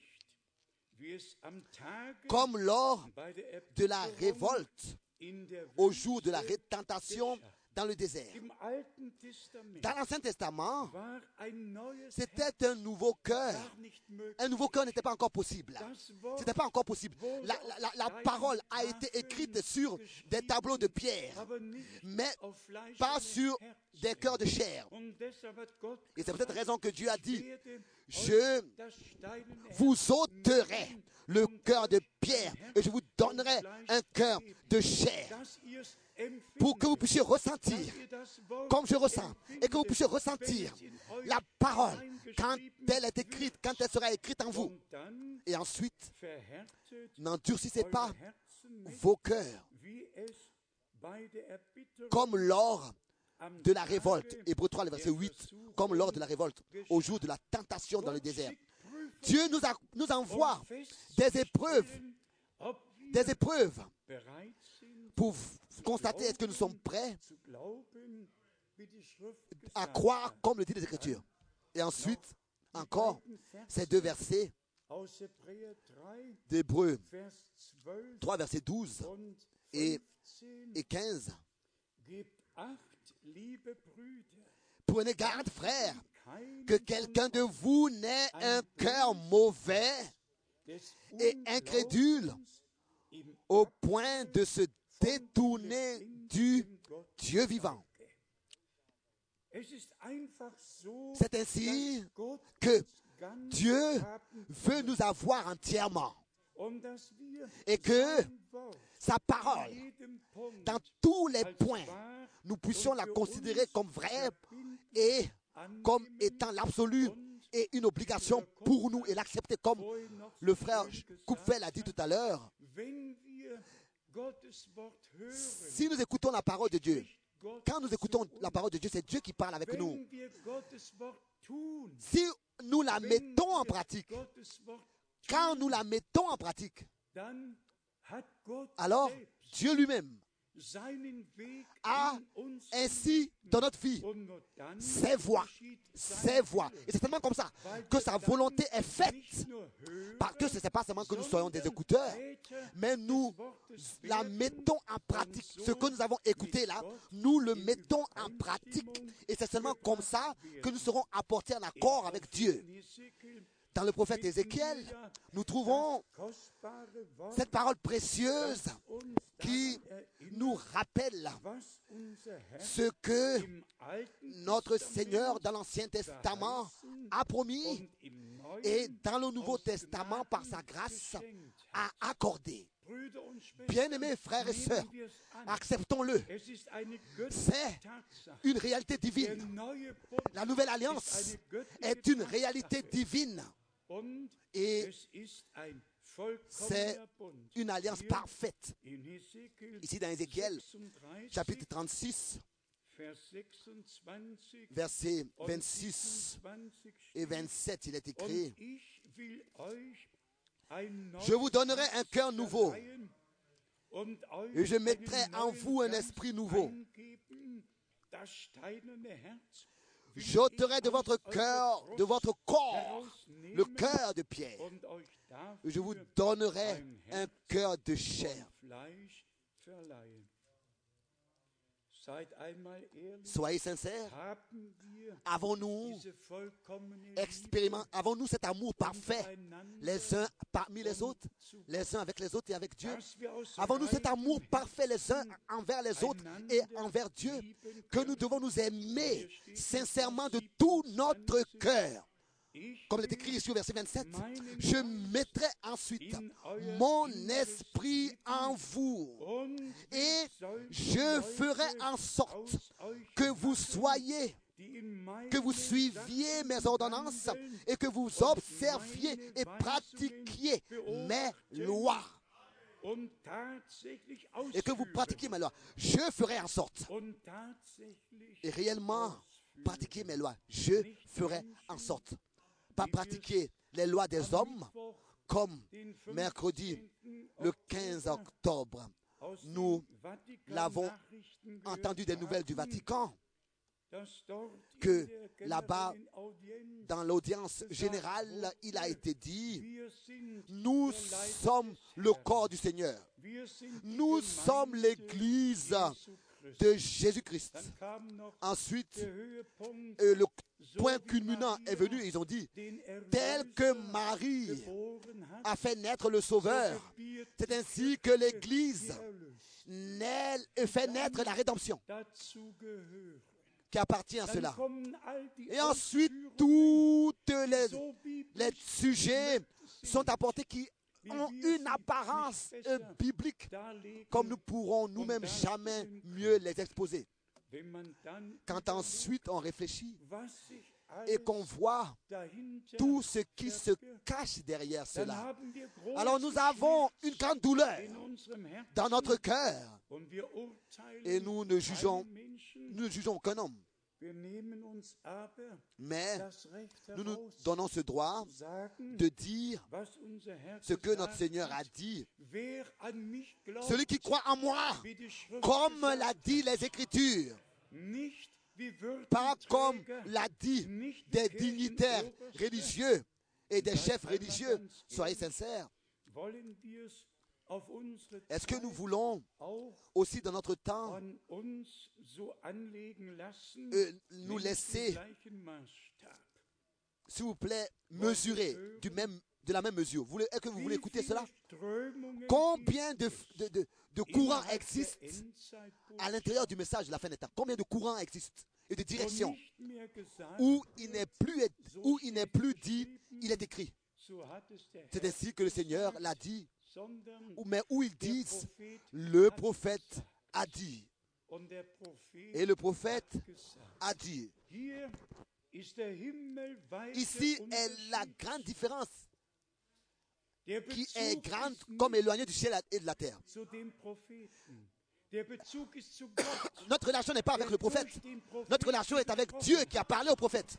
comme lors de la révolte au jour de la tentation dans le désert. Dans l'Ancien Testament, c'était un nouveau cœur. Un nouveau cœur n'était pas encore possible. Ce n'était pas encore possible. La, la, la parole a été écrite sur des tableaux de pierre, mais pas sur des cœurs de chair. Et c'est pour cette raison que Dieu a dit, je vous ôterai le cœur de pierre et je vous donnerai un cœur de chair, pour que vous puissiez ressentir comme je ressens et que vous puissiez ressentir la parole quand elle est écrite, quand elle sera écrite en vous. Et ensuite, n'endurcissez pas vos cœurs comme lors de la révolte. Hébreux trois, le verset huit, comme lors de la révolte, au jour de la tentation dans le désert. Dieu nous, a, nous envoie des épreuves, des épreuves pour constater est-ce que nous sommes prêts à croire comme le dit les Écritures. Et ensuite, encore, ces deux versets d'Hébreux trois, versets douze et, et quinze. Prenez garde, frères, que quelqu'un de vous n'ait un cœur mauvais et incrédule au point de se détourner du Dieu vivant. C'est ainsi que Dieu veut nous avoir entièrement et que sa parole, dans tous les points, nous puissions la considérer comme vraie et comme étant l'absolu et une obligation pour nous et l'accepter comme le frère Kupfer l'a dit tout à l'heure. Si nous écoutons la parole de Dieu, quand nous écoutons la parole de Dieu, c'est Dieu qui parle avec nous. Si nous la mettons en pratique, quand nous la mettons en pratique, alors Dieu lui-même a ainsi dans notre vie ses voies, ses voies. Et c'est tellement comme ça que sa volonté est faite. Parce que ce n'est pas seulement que nous soyons des écouteurs, mais nous la mettons en pratique. Ce que nous avons écouté là, nous le mettons en pratique. Et c'est seulement comme ça que nous serons apportés en accord avec Dieu. Dans le prophète Ézéchiel, nous trouvons cette parole précieuse qui nous rappelle ce que notre Seigneur dans l'Ancien Testament a promis et dans le Nouveau Testament, par sa grâce, a accordé. Bien-aimés frères et sœurs, acceptons-le. C'est une réalité divine. La nouvelle alliance est une réalité divine. Et c'est une alliance parfaite. Ici dans Ézéchiel, chapitre trente-six, versets vingt-six et vingt-sept, il est écrit: je vous donnerai un cœur nouveau et je mettrai en vous un esprit nouveau. J'ôterai de votre cœur, de votre corps, le cœur de pierre. Je vous donnerai un cœur de chair. Soyez sincères. Avons-nous expérimenté, avons-nous cet amour parfait les uns parmi les autres, les uns avec les autres et avec Dieu? Avons-nous cet amour parfait les uns envers les autres et envers Dieu, que nous devons nous aimer sincèrement de tout notre cœur? Comme il est écrit ici au verset vingt-sept, je mettrai ensuite mon esprit en vous et je ferai en sorte que vous soyez, que vous suiviez mes ordonnances et que vous observiez et pratiquiez mes lois. Et que vous pratiquiez mes lois. Je ferai en sorte. Et réellement, pratiquer mes lois. Je ferai en sorte. Pas pratiquer les lois des hommes, comme mercredi, le quinze octobre, nous l'avons entendu des nouvelles du Vatican, que là-bas, dans l'audience générale, il a été dit, nous sommes le corps du Seigneur, nous sommes l'Église de Jésus-Christ. Ensuite, euh, le point culminant est venu et ils ont dit, tel que Marie a fait naître le Sauveur, c'est ainsi que l'Église fait naître la rédemption qui appartient à cela. Et ensuite, tous les, les sujets sont apportés qui ont une apparence euh, biblique, comme nous pourrons nous-mêmes jamais mieux les exposer. Quand ensuite on réfléchit et qu'on voit tout ce qui se cache derrière cela, alors nous avons une grande douleur dans notre cœur et nous ne jugeons, nous ne jugeons aucun homme. Mais nous nous donnons ce droit de dire ce que notre Seigneur a dit. Celui qui croit en moi, comme l'a dit les Écritures, pas comme l'a dit des dignitaires religieux et des chefs religieux. Soyez sincères. Est-ce que nous voulons aussi dans notre temps euh, nous laisser, s'il vous plaît, mesurer du même, de la même mesure? Est-ce que vous voulez écouter cela? Combien de, de, de, de courants existent à l'intérieur du message de la fin des temps? Combien de courants existent et de directions où il n'est plus, où il n'est plus dit, il est écrit? C'est ainsi que le Seigneur l'a dit. Mais où ils disent, le prophète a dit. Et le prophète a dit. Ici est la grande différence qui est grande comme éloignée du ciel et de la terre. Notre relation n'est pas avec le prophète. Notre relation est avec Dieu qui a parlé au prophète.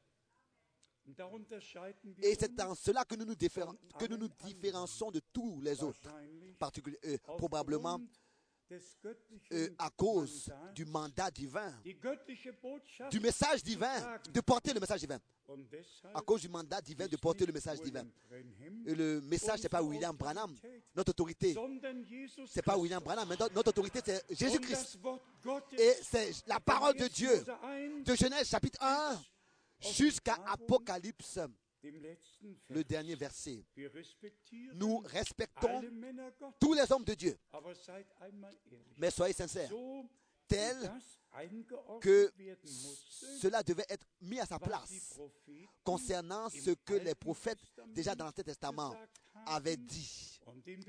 Et c'est en cela que nous nous, différen- que nous, nous différencions de tous les autres, particulier- euh, probablement euh, à cause du mandat divin, du message divin, de porter le message divin. À cause du mandat divin de porter le message divin. Et le message, ce n'est pas William Branham. Notre autorité, ce n'est pas William Branham, mais notre autorité, c'est Jésus-Christ. Et c'est la parole de Dieu, de Genèse chapitre un jusqu'à Apocalypse, le dernier verset. Nous respectons tous les hommes de Dieu, mais soyez sincères, tel que cela devait être mis à sa place concernant ce que les prophètes déjà dans l'Ancien Testament avaient dit.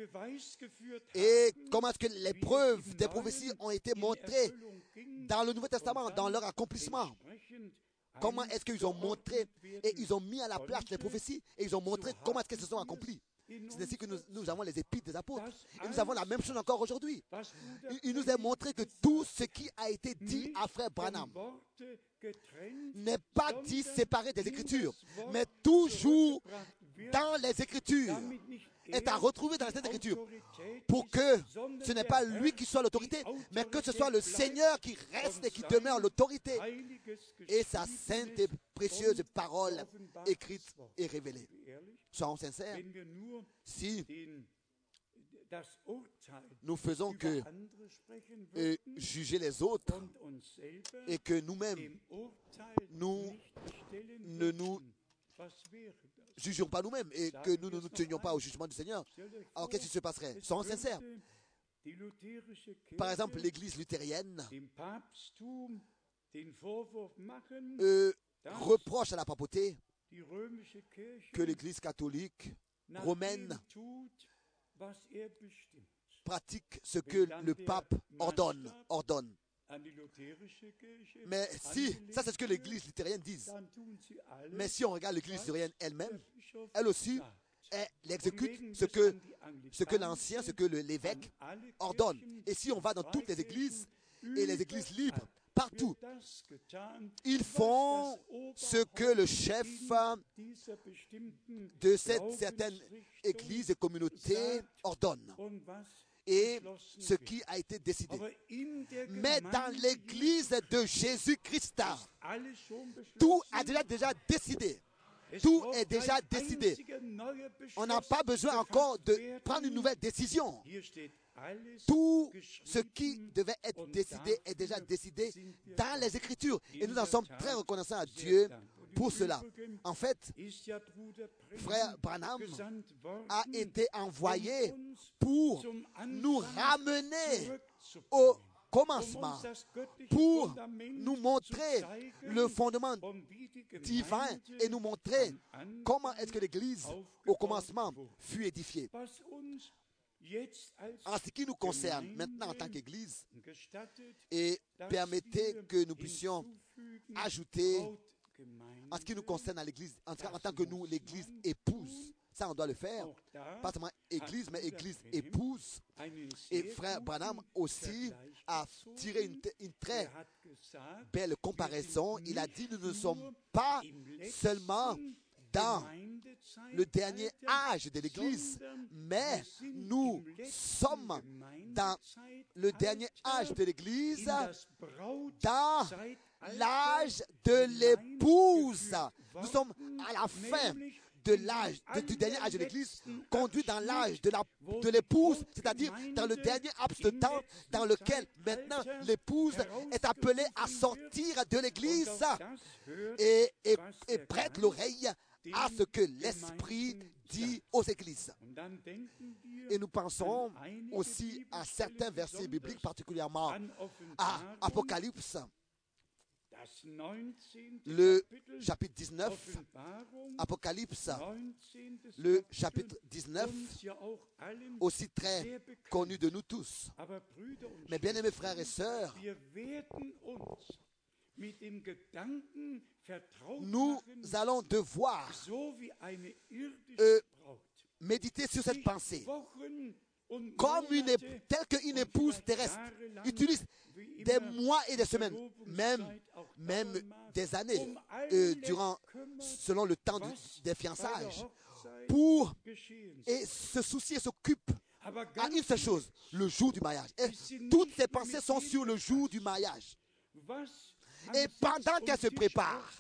Et comment est-ce que les preuves des prophéties ont été montrées dans le Nouveau Testament, dans leur accomplissement. Comment est-ce qu'ils ont montré et ils ont mis à la place les prophéties et ils ont montré comment est-ce qu'elles se sont accomplies. C'est ainsi que nous, nous avons les épîtres des apôtres. Et nous avons la même chose encore aujourd'hui. Il, il nous a montré que tout ce qui a été dit à frère Branham n'est pas dit séparé des Écritures, mais toujours dans les Écritures, est à retrouver dans les Écritures, pour que ce n'est pas lui qui soit l'autorité, mais que ce soit le Seigneur qui reste et qui demeure l'autorité, et sa sainte et précieuse parole écrite et révélée. Soyons sincères, si nous faisons que euh, juger les autres et que nous-mêmes, nous ne nous jugeons pas nous-mêmes et que nous ne nous tenions pas au jugement du Seigneur, alors qu'est-ce qui se passerait? Soyons sincères. Par exemple, l'Église luthérienne euh, reproche à la papauté que l'Église catholique romaine pratique ce que le pape ordonne, ordonne. Mais si, ça c'est ce que l'Église luthérienne dit. Mais si on regarde l'Église luthérienne elle-même, elle aussi, elle exécute ce que, ce que l'ancien, ce que le, l'évêque ordonne. Et si on va dans toutes les églises, et les églises libres, partout, ils font ce que le chef de cette certaine église et communauté ordonne. Et ce qui a été décidé. Mais dans l'église de Jésus-Christ, tout a déjà, déjà décidé. Tout est déjà décidé. On n'a pas besoin encore de prendre une nouvelle décision. Tout ce qui devait être décidé est déjà décidé dans les Écritures. Et nous en sommes très reconnaissants à Dieu pour cela. En fait, frère Branham a été envoyé pour nous ramener au commencement, pour nous montrer le fondement divin et nous montrer comment est-ce que l'Église, au commencement, fut édifiée. En ce qui nous concerne maintenant en tant qu'Église, et permettez que nous puissions ajouter, en ce qui nous concerne à l'Église, en, en tant que nous, l'Église épouse, ça on doit le faire, pas seulement Église, mais Église épouse. Et frère Branham aussi a tiré une, une très belle comparaison. Il a dit, nous ne sommes pas seulement dans le dernier âge de l'Église, mais nous sommes dans le dernier âge de l'Église, dans l'âge de l'épouse. Nous sommes à la fin de l'âge, de, du dernier âge de l'Église, conduit dans l'âge de, la, de l'épouse, c'est-à-dire dans le dernier laps de temps dans lequel maintenant l'épouse est appelée à sortir de l'Église et, et, et prête l'oreille à ce que l'Esprit dit aux églises. Et nous pensons aussi à certains versets bibliques, particulièrement à Apocalypse, le chapitre dix-neuf, Apocalypse, le chapitre dix-neuf, aussi très connu de nous tous. Mais bien aimés frères et sœurs, nous allons devoir euh, méditer sur cette pensée. comme une, telle qu'une épouse terrestre utilise des mois et des semaines, même, même des années, euh, durant, selon le temps du, des fiançailles, pour et se soucier, s'occupe à une seule chose, le jour du mariage. Et toutes ses pensées sont sur le jour du mariage. Et pendant qu'elle se prépare,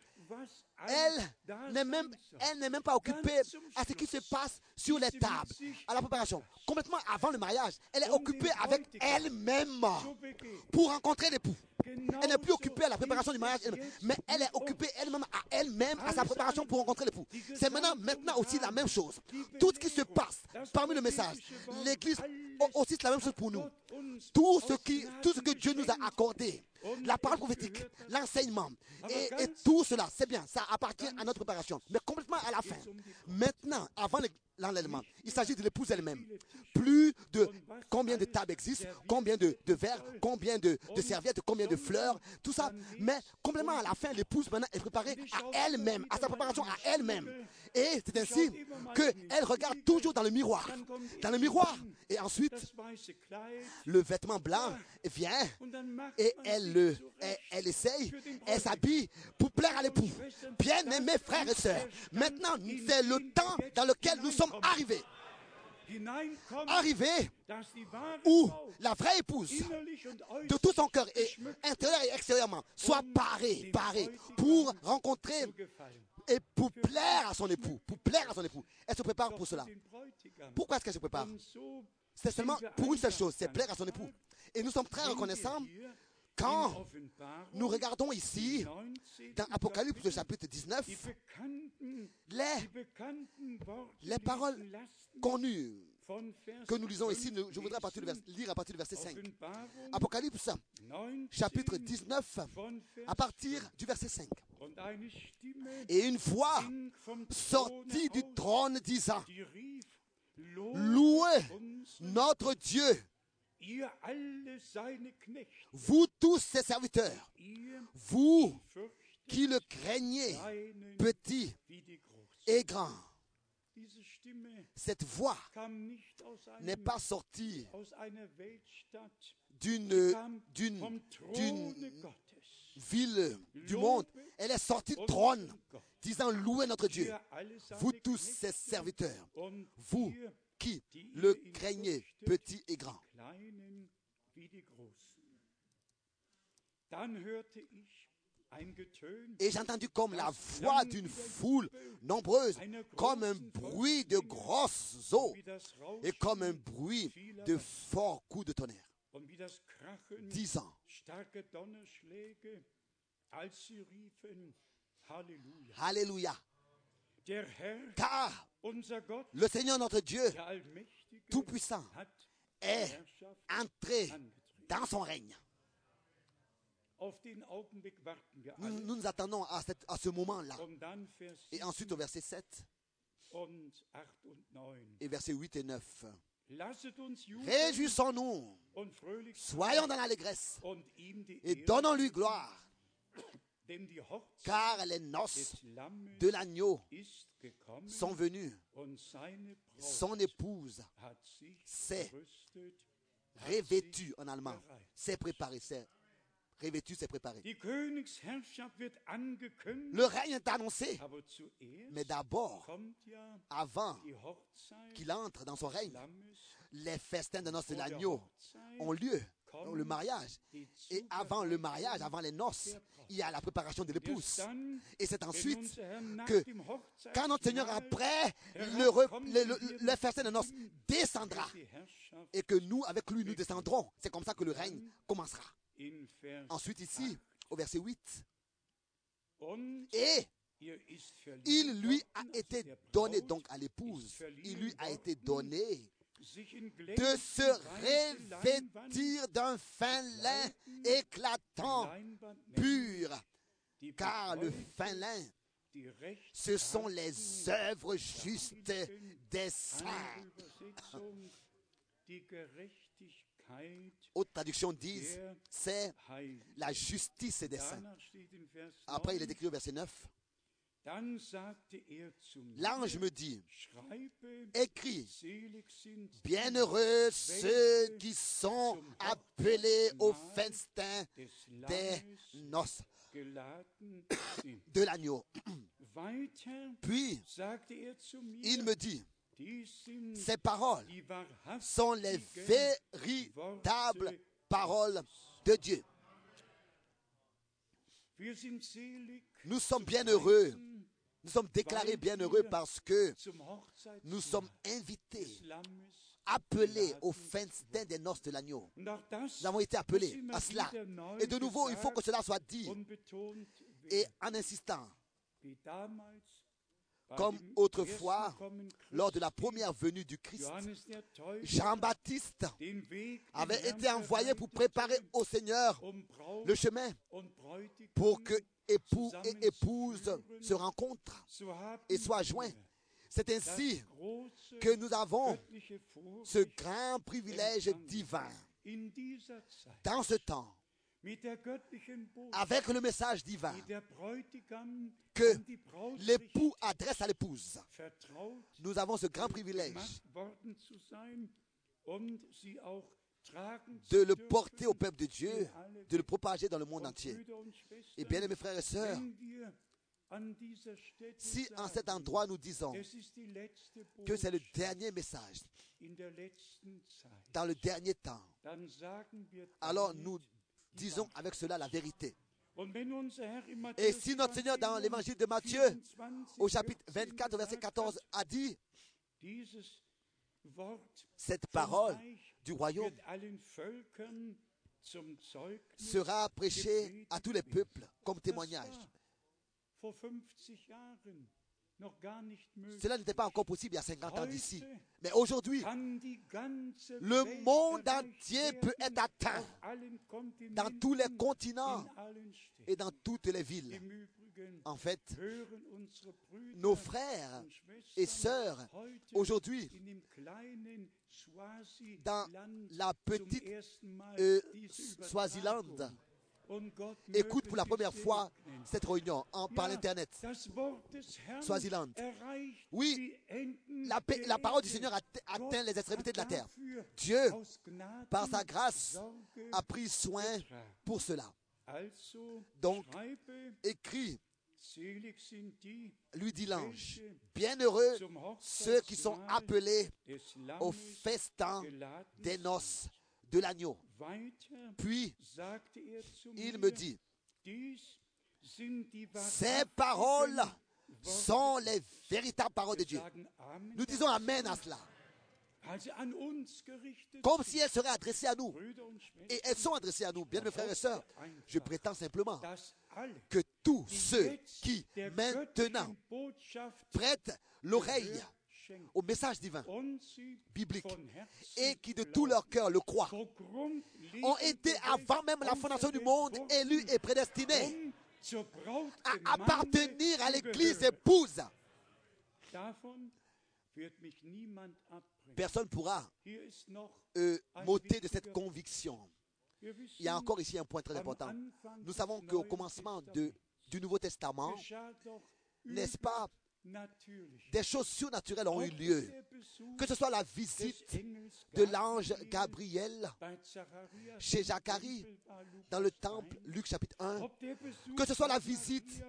elle n'est même, elle n'est même pas occupée à ce qui se passe sur les tables, à la préparation. Complètement avant le mariage, elle est occupée avec elle-même pour rencontrer l'époux. Elle n'est plus occupée à la préparation du mariage, mais elle est occupée elle-même à elle-même, à sa préparation pour rencontrer l'époux. C'est maintenant, maintenant aussi la même chose. Tout ce qui se passe parmi le message, l'Église aussi c'est la même chose pour nous. Tout ce, qui, tout ce que Dieu nous a accordé, la parole prophétique, l'enseignement, et, et tout cela, c'est bien, ça appartient à notre préparation. Mais complètement à la fin, maintenant, avant l'enlèvement, il s'agit de l'épouse elle-même. Plus de combien de tables existent, combien de, de verres, combien de, de serviettes, combien de fleurs, tout ça. Mais complètement à la fin, l'épouse maintenant est préparée à elle-même, à sa préparation à elle-même. Et c'est ainsi qu'elle regarde toujours dans le miroir. Dans le miroir. Et ensuite, le vêtement blanc vient et elle, le, elle, elle essaye, elle s'habille pour plaire à l'époux. Bien-aimés frères et sœurs, maintenant c'est le temps dans lequel nous sommes arrivés. Arrivés où la vraie épouse, de tout son cœur, et intérieur et extérieurement, soit parée, parée pour rencontrer et pour plaire à son époux, pour plaire à son époux. Elle se prépare pour cela. Pourquoi est-ce qu'elle se prépare? C'est seulement pour une seule chose, c'est plaire à son époux. Et nous sommes très reconnaissants quand nous regardons ici, dans Apocalypse, le chapitre dix-neuf, les, les paroles connues que nous lisons ici, je voudrais à partir du vers, lire à partir du verset cinq. Apocalypse, chapitre dix-neuf, à partir du verset cinq. Et une voix sortit du trône disant, louez notre Dieu, vous tous ses serviteurs, vous qui le craignez, petit et grand. Cette voix n'est pas sortie d'une, d'une, d'une ville du monde. Elle est sortie du trône, disant louez notre Dieu, vous tous ses serviteurs, vous qui le craignez, petit et grand. Et j'ai entendu comme la voix d'une foule nombreuse, comme un bruit de grosses eaux et comme un bruit de forts coups de tonnerre, disant, Alléluia. Car le Seigneur notre Dieu, Tout-Puissant, est entré dans son règne. Nous, nous nous attendons à, cette, à ce moment-là. Et ensuite au verset sept et versets huit et neuf. Réjouissons-nous, soyons dans l'allégresse et donnons-lui gloire, car les noces de l'agneau sont venues. Son épouse s'est revêtue, en allemand, s'est préparée, s'est revêtue, s'est préparée. Le règne est annoncé, mais d'abord, avant qu'il entre dans son règne, les festins de noces de l'agneau ont lieu, le mariage. Et avant le mariage, avant les noces, il y a la préparation de l'épouse. Et c'est ensuite que, quand notre Seigneur, après le, le, le, le festin de noces, descendra, et que nous, avec lui, nous descendrons, c'est comme ça que le règne commencera. Ensuite ici, au verset huit, et il lui a été donné, donc à l'épouse, il lui a été donné de se revêtir d'un fin lin éclatant, pur, car le fin lin, ce sont les œuvres justes des saints. Autre traduction disent, c'est la justice des saints. Après, il est écrit au verset neuf, l'ange me dit, écris, bienheureux ceux qui sont appelés au festin des noces de l'agneau. Puis, il me dit, ces paroles sont les véritables paroles de Dieu. Nous sommes bien heureux. Nous sommes déclarés bien heureux parce que nous sommes invités, appelés au festin des noces de l'agneau. Nous avons été appelés à cela. Et de nouveau, il faut que cela soit dit. Et en insistant, comme autrefois, lors de la première venue du Christ, Jean-Baptiste avait été envoyé pour préparer au Seigneur le chemin pour que époux et épouse se rencontrent et soient joints. C'est ainsi que nous avons ce grand privilège divin dans ce temps, avec le message divin que l'époux adresse à l'épouse. Nous avons ce grand privilège de le porter au peuple de Dieu, de le propager dans le monde entier. Et bien, mes frères et sœurs, si en cet endroit nous disons que c'est le dernier message dans le dernier temps, alors nous disons avec cela la vérité. Et si notre Seigneur dans l'évangile de Matthieu, au chapitre vingt-quatre, verset quatorze, a dit, cette parole du royaume sera prêchée à tous les peuples comme témoignage. Cela n'était pas encore possible il y a cinquante ans d'ici. Mais aujourd'hui, le monde entier peut être atteint dans tous les continents et dans toutes les villes. En fait, nos frères et sœurs, aujourd'hui, dans la petite euh, Swaziland, écoute pour la première fois cette réunion en, par l'Internet. Swaziland. Oui, la, paix, la parole du Seigneur a atteint les extrémités de la terre. Dieu, par sa grâce, a pris soin pour cela. Donc, écrit, lui dit l'ange, bienheureux ceux qui sont appelés au festin des noces de l'agneau. Puis, il me dit, ces paroles sont les véritables paroles de Dieu. Nous disons Amen à cela. Comme si elles seraient adressées à nous. Et elles sont adressées à nous. Bien, mes frères et sœurs, je prétends simplement que tous ceux qui, maintenant, prêtent l'oreille au message divin, biblique, et qui de tout leur cœur le croient, ont été avant même la fondation du monde élus et prédestinés à appartenir à l'église épouse. Personne ne pourra euh, m'ôter de cette conviction. Il y a encore ici un point très important. Nous savons qu'au commencement de, du Nouveau Testament, n'est-ce pas, des choses surnaturelles ont eu lieu. Que ce soit la visite de l'ange Gabriel chez Zacharie dans le temple, Luc chapitre un. Que ce soit la visite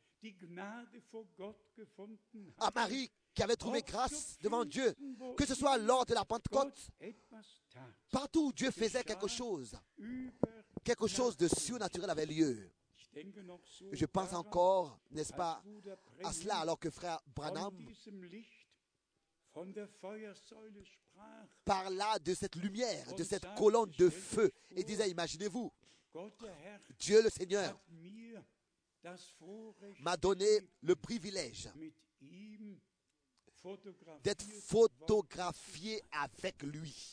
à Marie qui avait trouvé grâce devant Dieu. Que ce soit lors de la Pentecôte. Partout où Dieu faisait quelque chose, quelque chose de surnaturel avait lieu. Je pense encore, n'est-ce pas, à cela alors que frère Branham parla de cette lumière, de cette colonne de feu et disait, imaginez-vous, Dieu le Seigneur m'a donné le privilège d'être photographié avec lui.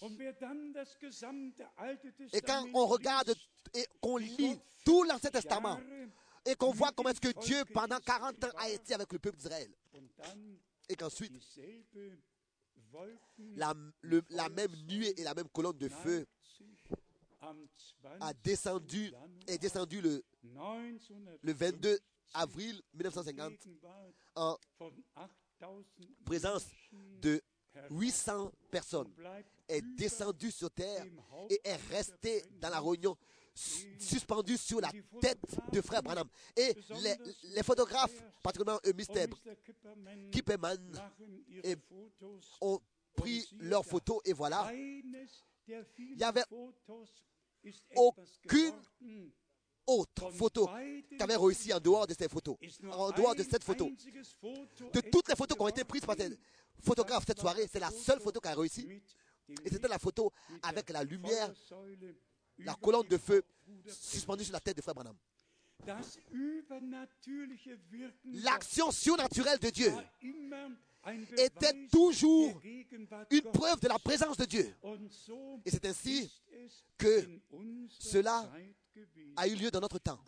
Et quand on regarde et qu'on lit tout l'Ancien Testament et qu'on voit comment est-ce que Dieu pendant quarante ans a été avec le peuple d'Israël et qu'ensuite la, le, la même nuée et la même colonne de feu a descendu, est descendu le, le vingt-deux avril mille neuf cent cinquante, en présence de huit cents personnes, est descendu sur terre et est resté dans la réunion, suspendu sur la tête de frère Branham. Et les, les photographes, particulièrement euh, mister Kipperman, et, ont pris leurs photos et voilà, il n'y avait aucune autre photo qui avait réussi en dehors de ces photos, en dehors de cette photo. De toutes les photos qui ont été prises par ces photographes cette soirée, c'est la seule photo qui a réussi. Et c'était la photo avec la lumière, la colonne de feu suspendue sur la tête de frère Branham. L'action surnaturelle de Dieu était toujours une preuve de la présence de Dieu. Et c'est ainsi que cela a eu lieu dans notre temps.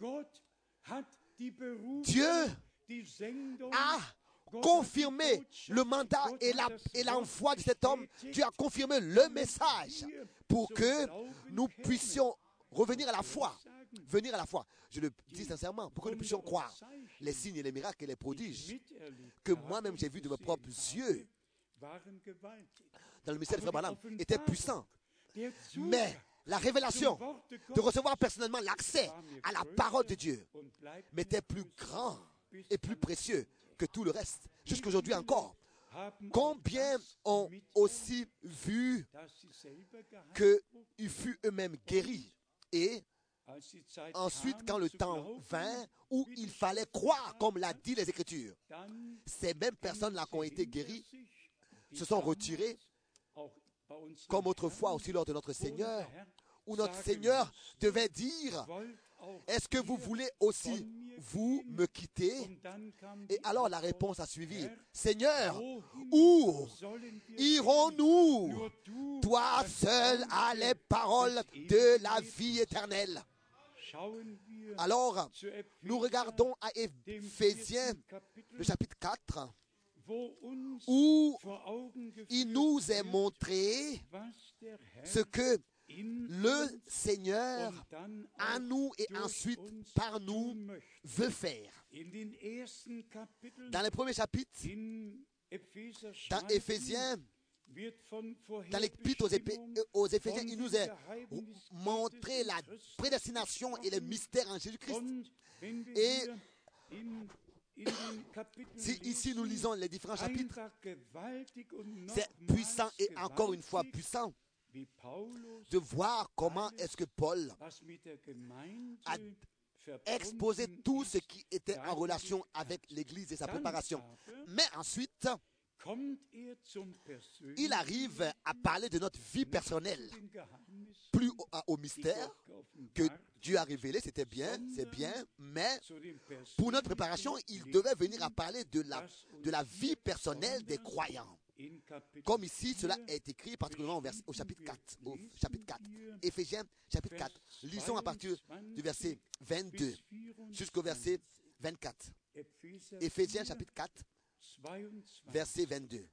Dieu a confirmé le mandat et l'envoi de cet homme. Dieu a confirmé le message pour que nous puissions revenir à la foi. Venir à la foi. Je le dis sincèrement, pour que nous puissions croire les signes et les miracles et les prodiges que moi-même j'ai vus de mes propres yeux dans le mystère de frère Branham était puissant. Mais la révélation de recevoir personnellement l'accès à la parole de Dieu m'était plus grand et plus précieux que tout le reste, jusqu'aujourd'hui encore. Combien ont aussi vu qu'ils furent eux-mêmes guéris et ensuite, quand le temps vint où il fallait croire, comme l'a dit les Écritures, ces mêmes personnes-là qui ont été guéries se sont retirées, comme autrefois aussi lors de notre Seigneur, où notre Seigneur devait dire, est-ce que vous voulez aussi vous me quitter? Et alors la réponse a suivi, Seigneur, où irons-nous? Toi seul as les paroles de la vie éternelle. Alors, nous regardons à Éphésiens, le chapitre quatre, où il nous est montré ce que le Seigneur à nous et ensuite par nous veut faire. Dans les premiers chapitres, dans Éphésiens, dans l'épître aux Éphésiens, il nous est montré la prédestination et les mystères en Jésus-Christ. Et si ici nous lisons les différents chapitres, c'est puissant et encore une fois puissant de voir comment est-ce que Paul a exposé tout ce qui était en relation avec l'Église et sa préparation. Mais ensuite, il arrive à parler de notre vie personnelle, plus au, au mystère que Dieu a révélé, c'était bien, c'est bien, mais pour notre préparation, il devait venir à parler de la, de la vie personnelle des croyants. Comme ici, cela est écrit particulièrement au, vers, au chapitre quatre. Au chapitre quatre. Éphésiens, chapitre quatre. Lisons à partir du verset vingt-deux jusqu'au verset vingt-quatre. Éphésiens, chapitre quatre, verset vingt-deux.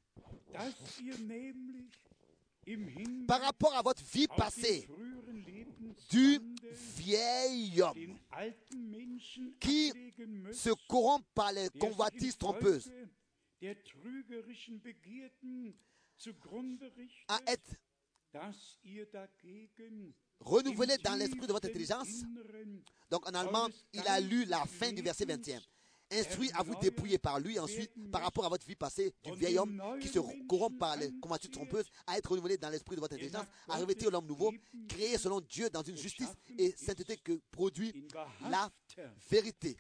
Par rapport à votre vie passée, du vieil homme qui se corrompt par les convoitises trompeuses, à être renouvelé dans l'esprit de votre intelligence. Donc en allemand, il a lu la fin du verset vingt et un. Instruit à vous dépouiller par lui, ensuite, par rapport à votre vie passée, du vieil homme qui se corrompt par les convoitises trompeuses, à être renouvelé dans l'esprit de votre intelligence, à revêtir l'homme nouveau, créé selon Dieu dans une justice et sainteté que produit la vérité.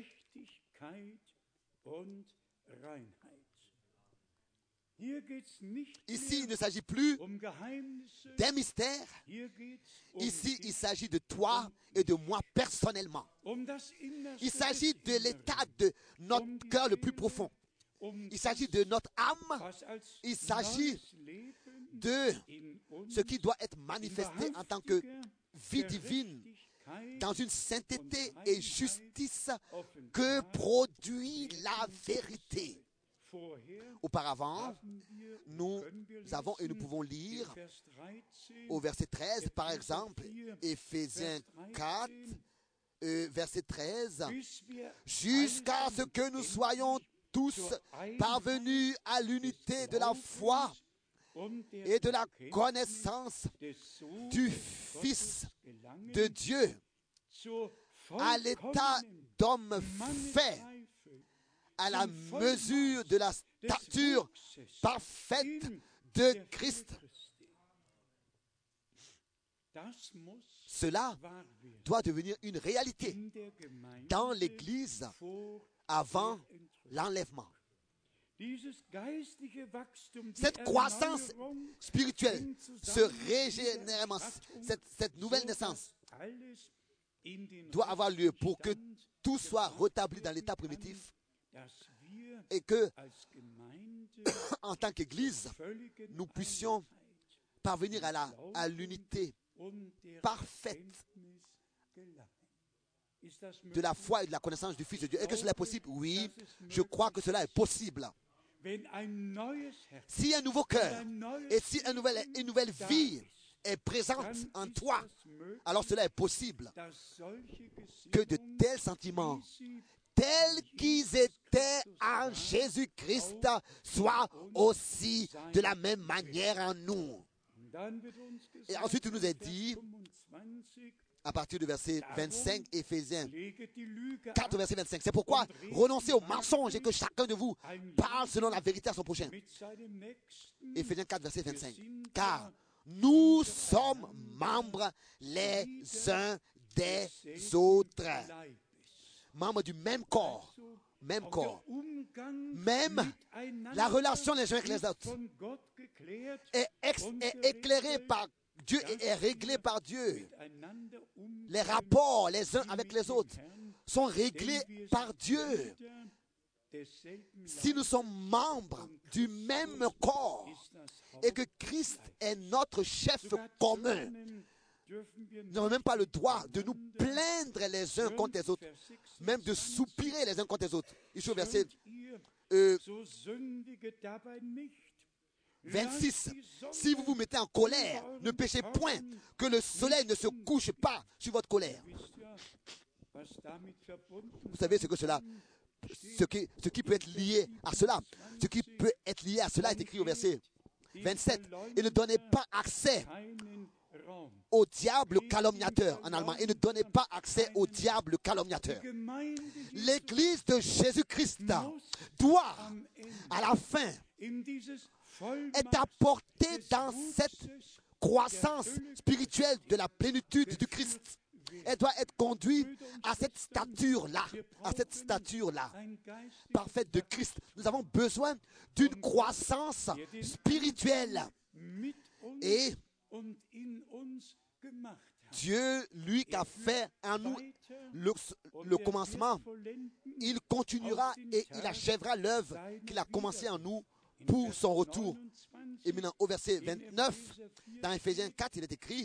Ici, il ne s'agit plus d'un mystère. Ici, il s'agit de toi et de moi personnellement. Il s'agit de l'état de notre cœur le plus profond. Il s'agit de notre âme. Il s'agit de ce qui doit être manifesté en tant que vie divine dans une sainteté et justice que produit la vérité. Auparavant, nous avons et nous pouvons lire au verset treize, par exemple, Éphésiens quatre, euh, verset treize, jusqu'à ce que nous soyons tous parvenus à l'unité de la foi et de la connaissance du Fils de Dieu, à l'état d'homme fait, à la mesure de la stature parfaite de Christ. Cela doit devenir une réalité dans l'Église avant l'enlèvement. Cette croissance spirituelle, ce régénération, cette, cette nouvelle naissance doit avoir lieu pour que tout soit rétabli dans l'état primitif et que, en tant qu'Église, nous puissions parvenir à, la, à l'unité parfaite de la foi et de la connaissance du Fils de Dieu. Est-ce que cela est possible? Oui, je crois que cela est possible. Si un nouveau cœur et si une nouvelle, une nouvelle vie est présente en toi, alors cela est possible que de tels sentiments, tels qu'ils étaient en Jésus-Christ, soient aussi de la même manière en nous. Et ensuite, il nous est dit, à partir du verset vingt-cinq, Éphésiens quatre, verset vingt-cinq, c'est pourquoi renoncez au mensonge et que chacun de vous parle selon la vérité à son prochain. Éphésiens quatre, verset vingt-cinq. Car nous sommes membres les uns des autres, membres du même corps, même corps. Même la relation les uns avec les autres est, ex, est éclairée par Dieu et est réglée par Dieu. Les rapports les uns avec les autres sont réglés par Dieu. Si nous sommes membres du même corps et que Christ est notre chef commun, nous n'avons même pas le droit de nous plaindre les uns contre les autres, même de soupirer les uns contre les autres. Ici au verset euh, vingt-six. Si vous vous mettez en colère, ne péchez point, que le soleil ne se couche pas sur votre colère. Vous savez ce que cela, ce qui, ce qui peut être lié à cela, ce qui peut être lié à cela est écrit au verset vingt-sept. Et ne donnez pas accès au diable calomniateur en allemand. Et ne donnez pas accès au diable calomniateur. L'Église de Jésus-Christ doit, à la fin, être apportée dans cette croissance spirituelle de la plénitude du Christ. Elle doit être conduite à cette stature-là, à cette stature-là, parfaite de Christ. Nous avons besoin d'une croissance spirituelle. Et Dieu, lui, qui a fait en nous le, le commencement, il continuera et il achèvera l'œuvre qu'il a commencée en nous pour son retour. Et maintenant, au verset vingt-neuf, dans Éphésiens quatre, il est écrit: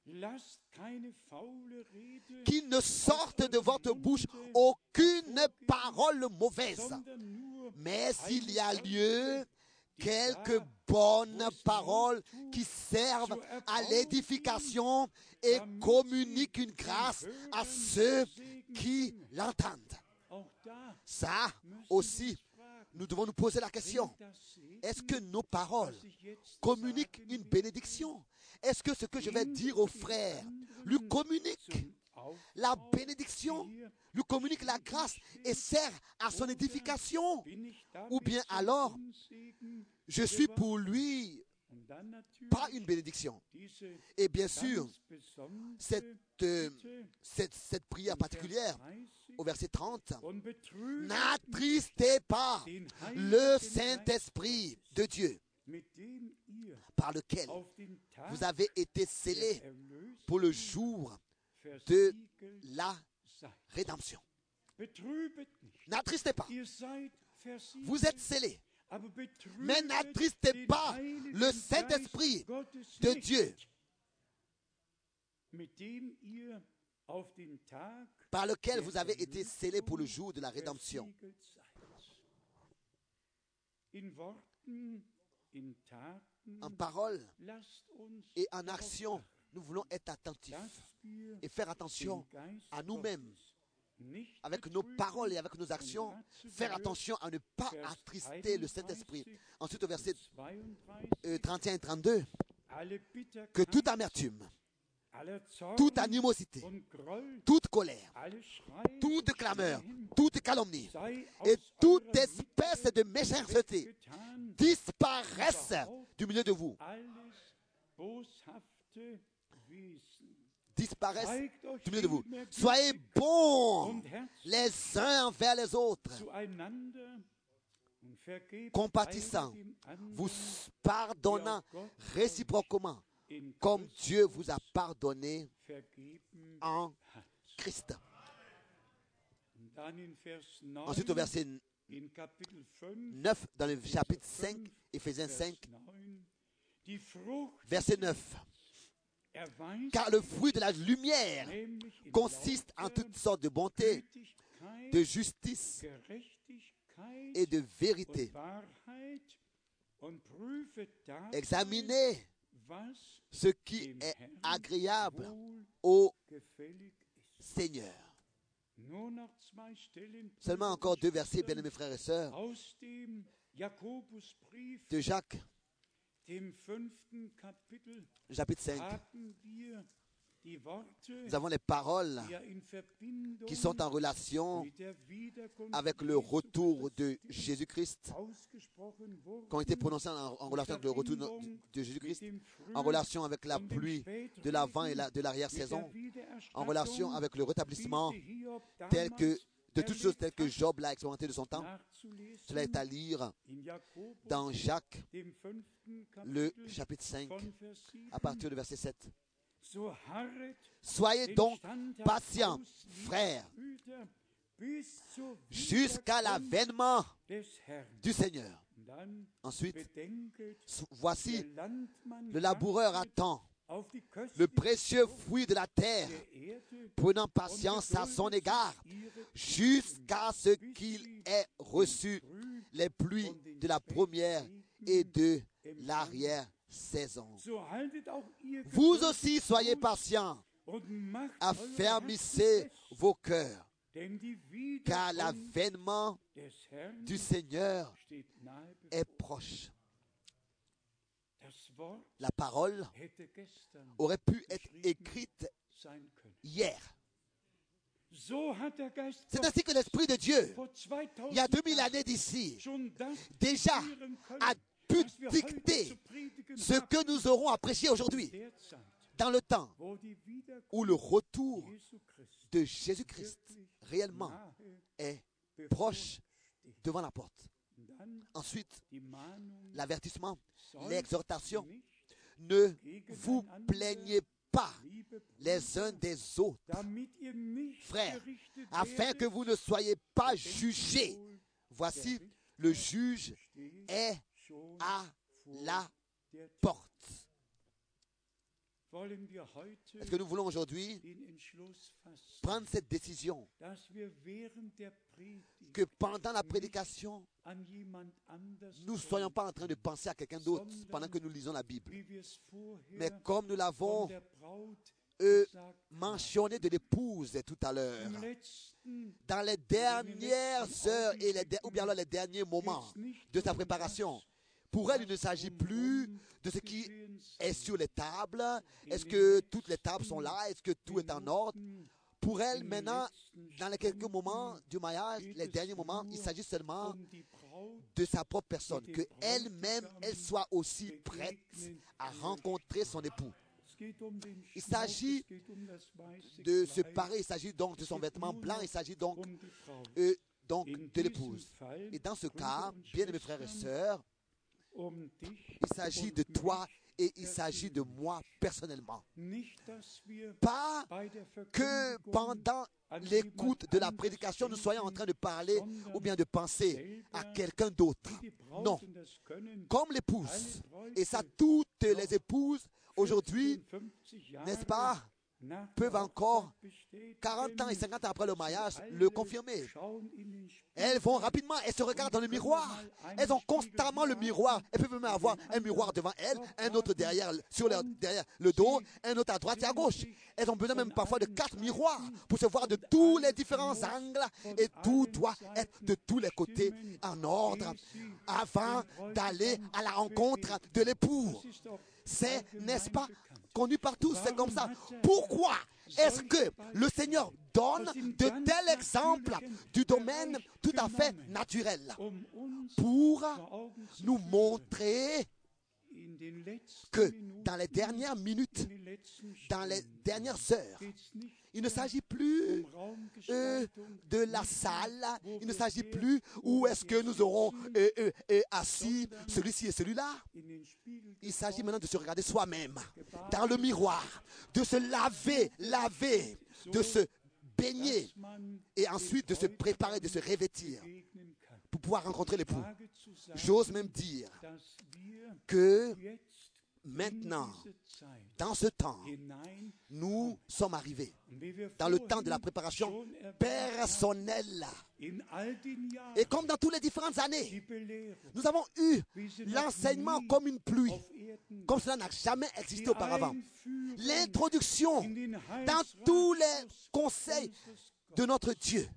qu'il ne sorte de votre bouche aucune parole mauvaise, mais s'il y a lieu, quelques bonnes paroles qui servent à l'édification et communiquent une grâce à ceux qui l'entendent. Ça aussi, nous devons nous poser la question. Est-ce que nos paroles communiquent une bénédiction? Est-ce que ce que je vais dire au frère lui communique la bénédiction, lui communique la grâce et sert à son édification? Ou bien alors, je suis pour lui pas une bénédiction. Et bien sûr, cette, euh, cette, cette prière particulière, au verset trente, n'attristez pas le Saint-Esprit de Dieu, par lequel vous avez été scellés pour le jour de la rédemption. N'attristez pas. Vous êtes scellés. Mais n'attristez pas le Saint-Esprit de Dieu, par lequel vous avez été scellés pour le jour de la rédemption. En parole et en action, nous voulons être attentifs et faire attention à nous-mêmes, avec nos paroles et avec nos actions, faire attention à ne pas attrister le Saint-Esprit. Ensuite, au verset trente et un et trente-deux, que toute amertume, toute animosité, toute colère, toute clameur, toute calomnie et toute espèce de méchanceté disparaissent du milieu de vous. Disparaissent du milieu de vous. Soyez bons les uns envers les autres, compatissants, vous pardonnant réciproquement, comme Dieu vous a pardonné en Christ. Ensuite, au verset neuf, dans le chapitre cinq, Éphésiens cinq, verset neuf. Car le fruit de la lumière consiste en toutes sortes de bonté, de justice et de vérité. Examinez ce qui est agréable au Seigneur. Seulement encore deux versets, bien-aimés frères et sœurs, de Jacques, chapitre cinq. Nous avons les paroles qui sont en relation avec le retour de Jésus-Christ, qui ont été prononcées en, en relation avec le retour de, de Jésus-Christ, en relation avec la pluie de l'avant et la, de l'arrière-saison, en relation avec le rétablissement tel que, de toutes choses telles que Job l'a expérimenté de son temps. Cela est à lire dans Jacques, le chapitre cinq, à partir du verset sept. Soyez donc patients, frères, jusqu'à l'avènement du Seigneur. Ensuite, voici, le laboureur attend le précieux fruit de la terre, prenant patience à son égard, jusqu'à ce qu'il ait reçu les pluies de la première et de l'arrière-saison. Vous aussi soyez patients, affermissez vos cœurs, car l'avènement du Seigneur est proche. La parole aurait pu être écrite hier. C'est ainsi que l'Esprit de Dieu, il y a deux mille années d'ici, déjà a pu dicter ce que nous aurons à prêcher aujourd'hui, dans le temps où le retour de Jésus-Christ réellement est proche devant la porte. Ensuite, l'avertissement, l'exhortation, ne vous plaignez pas les uns des autres, frères, afin que vous ne soyez pas jugés. Voici, le juge est à la porte. Est-ce que nous voulons aujourd'hui prendre cette décision que pendant la prédication, nous ne soyons pas en train de penser à quelqu'un d'autre pendant que nous lisons la Bible, mais comme nous l'avons euh, mentionné de l'épouse tout à l'heure, dans les dernières heures et les, ou bien alors les derniers moments de sa préparation. Pour elle, il ne s'agit plus de ce qui est sur les tables. Est-ce que toutes les tables sont là? Est-ce que tout est en ordre? Pour elle, maintenant, dans les quelques moments du mariage, les derniers moments, il s'agit seulement de sa propre personne. Que elle-même, elle soit aussi prête à rencontrer son époux. Il s'agit de se parer, il s'agit donc de son vêtement blanc, il s'agit donc, euh, donc de l'épouse. Et dans ce cas, bien aimés frères et sœurs, il s'agit de toi et il s'agit de moi personnellement. Pas que pendant l'écoute de la prédication, nous soyons en train de parler ou bien de penser à quelqu'un d'autre. Non. Comme l'épouse, et ça toutes les épouses aujourd'hui, n'est-ce pas, peuvent encore, quarante ans et cinquante ans après le mariage, le confirmer. Elles vont rapidement, elles se regardent dans le miroir. Elles ont constamment le miroir. Elles peuvent même avoir un miroir devant elles, un autre derrière, sur leur, derrière le dos, un autre à droite et à gauche. Elles ont besoin même parfois de quatre miroirs pour se voir de tous les différents angles, et tout doit être de tous les côtés en ordre avant d'aller à la rencontre de l'époux. C'est, n'est-ce pas, connu par tous, c'est comme ça. Pourquoi est-ce que le Seigneur donne de tels exemples du domaine tout à fait naturel pour nous montrer que dans les dernières minutes, dans les dernières heures, il ne s'agit plus euh, de la salle, il ne s'agit plus où est-ce que nous aurons euh, euh, euh, assis celui-ci et celui-là. Il s'agit maintenant de se regarder soi-même dans le miroir, de se laver, laver, de se baigner et ensuite de se préparer, de se revêtir pour pouvoir rencontrer l'époux. J'ose même dire que maintenant, dans ce temps, nous sommes arrivés dans le temps de la préparation personnelle. Et comme dans toutes les différentes années, nous avons eu l'enseignement comme une pluie, comme cela n'a jamais existé auparavant. L'introduction dans tous les conseils de notre Dieu.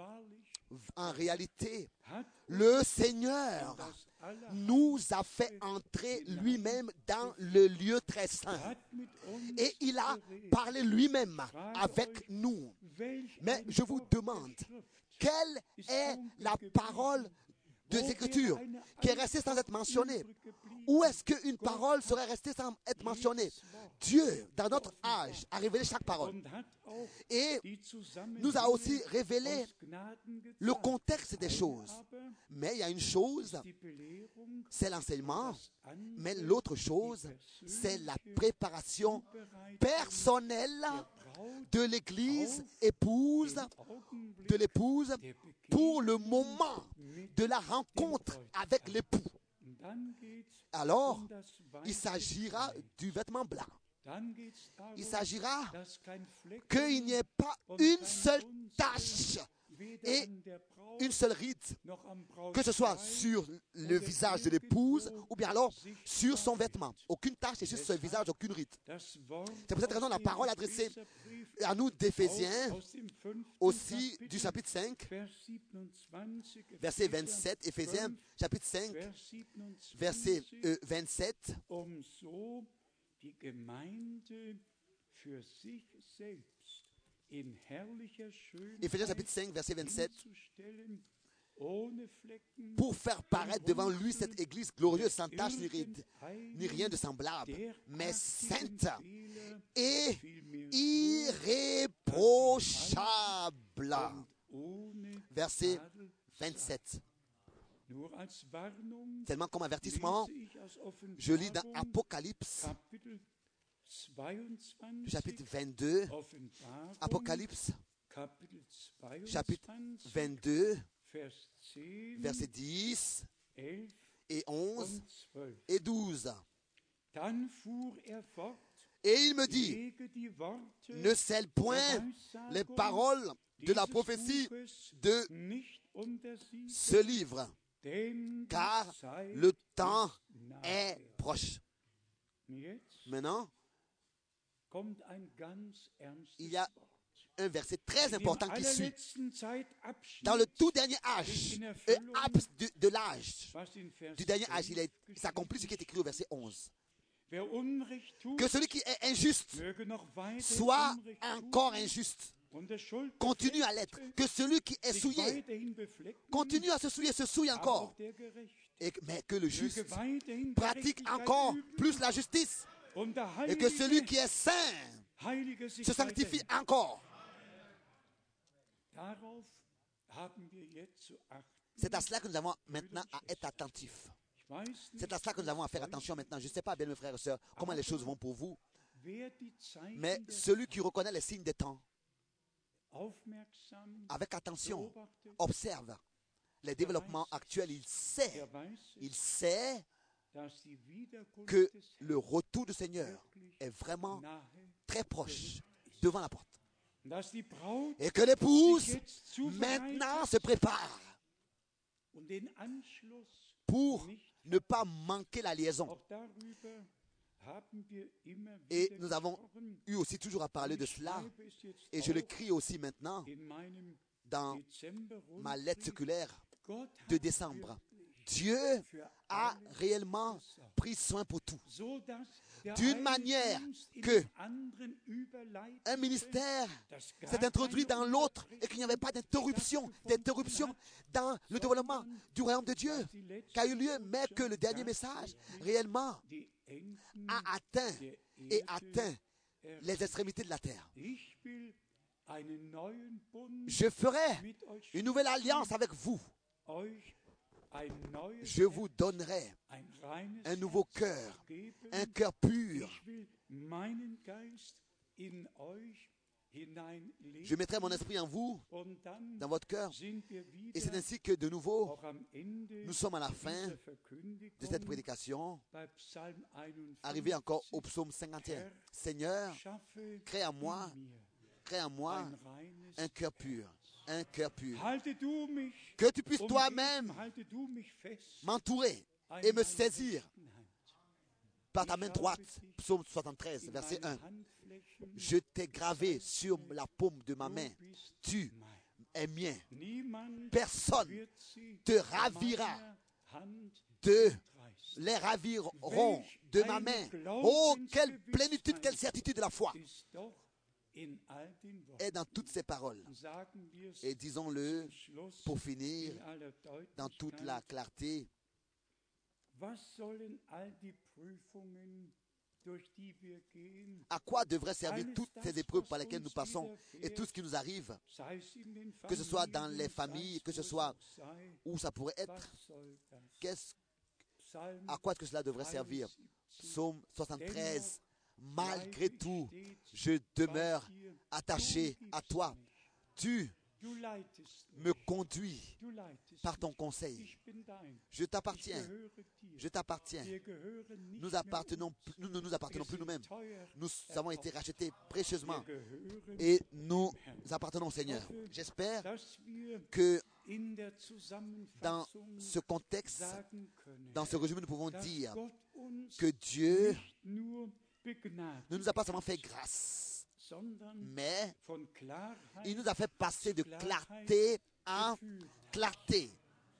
En réalité, le Seigneur nous a fait entrer lui-même dans le lieu très saint. Et il a parlé lui-même avec nous. Mais je vous demande, quelle est la parole des Écritures qui est restée sans être mentionnée? Où est-ce qu'une parole serait restée sans être mentionnée? Dieu, dans notre âge, a révélé chaque parole. Et nous a aussi révélé le contexte des choses. Mais il y a une chose, c'est l'enseignement. Mais l'autre chose, c'est la préparation personnelle de l'église épouse, de l'épouse, pour le moment de la rencontre avec l'époux. Alors, il s'agira du vêtement blanc. Il s'agira qu'il n'y ait pas une seule tache et une seule ride, que ce soit sur le visage de l'épouse ou bien alors sur son vêtement. Aucune tache et sur ce visage, aucune ride. C'est pour cette raison la parole adressée à nous d'Éphésiens, aussi du chapitre cinq, verset vingt-sept, Éphésiens chapitre cinq, verset euh, vingt-sept. Die Gemeinde für sich selbst in herrlicher Éphésiens chapitre cinq, verset vingt-sept. ohne Flecken, Pour faire paraître devant lui cette église glorieuse, sans tache ni ride, ni rien de semblable, mais sainte et irréprochable. Verset vingt-sept. Tellement comme avertissement, je lis dans Apocalypse, chapitre vingt-deux, Apocalypse, chapitre vingt-deux, versets dix et onze et douze. Et il me dit, ne scelle point les paroles de la prophétie de ce livre, car le temps est proche. Maintenant, il y a un verset très important qui suit. Dans le tout dernier âge, et de, de l'âge, du dernier âge, il, il s'accomplit ce qui est écrit au verset onze. Que celui qui est injuste soit encore injuste. Continue à l'être. Que celui qui est souillé continue à se souiller, se souille encore. Et, mais que le juste pratique encore plus la justice. Et que celui qui est saint se sanctifie encore. C'est à cela que nous avons maintenant à être attentifs. C'est à cela que nous avons à faire attention maintenant. Je ne sais pas, bien mes frères et sœurs, comment les choses vont pour vous. Mais celui qui reconnaît les signes des temps, avec attention, observe les développements actuels. Il sait, il sait que le retour du Seigneur est vraiment très proche. devant la porte. Et que l'épouse maintenant se prépare pour ne pas manquer la liaison. Et nous avons eu aussi toujours à parler de cela. Et je l'écris aussi maintenant dans ma lettre circulaire de décembre. Dieu a réellement pris soin pour tout. D'une manière que un ministère s'est introduit dans l'autre et qu'il n'y avait pas d'interruption, d'interruption dans le développement du royaume de Dieu qui a eu lieu, mais que le dernier message réellement a atteint et atteint les extrémités de la terre. Je ferai une nouvelle alliance avec vous. Je vous donnerai un nouveau cœur, un cœur pur. Je mettrai mon esprit en vous, dans votre cœur. Et c'est ainsi que de nouveau, nous sommes à la fin de cette prédication, arrivé encore au psaume cinquante et un. Seigneur, crée en moi, crée en moi un cœur pur. Un cœur pur. Que tu puisses toi-même m'entourer et me saisir par ta main droite. Psaume soixante-treize, verset un. Je t'ai gravé sur la paume de ma main. Tu es mien. Personne te ravira de les raviront de ma main. Oh, quelle plénitude, quelle certitude de la foi est dans toutes ces paroles. Et disons-le pour finir dans toute la clarté. À quoi devraient servir toutes ces épreuves par lesquelles nous passons et tout ce qui nous arrive, que ce soit dans les familles, que ce soit où ça pourrait être? Qu'est-ce, à quoi est-ce que cela devrait servir? Psaume soixante-treize. Malgré tout, je demeure attaché à toi. Tu me conduis par ton conseil. Je t'appartiens. Je t'appartiens. Nous appartenons, nous ne nous appartenons plus nous-mêmes. Nous avons été rachetés précieusement et nous appartenons au Seigneur. J'espère que dans ce contexte, dans ce résumé, nous pouvons dire que Dieu ne nous a pas seulement fait grâce, mais il nous a fait passer de clarté en clarté.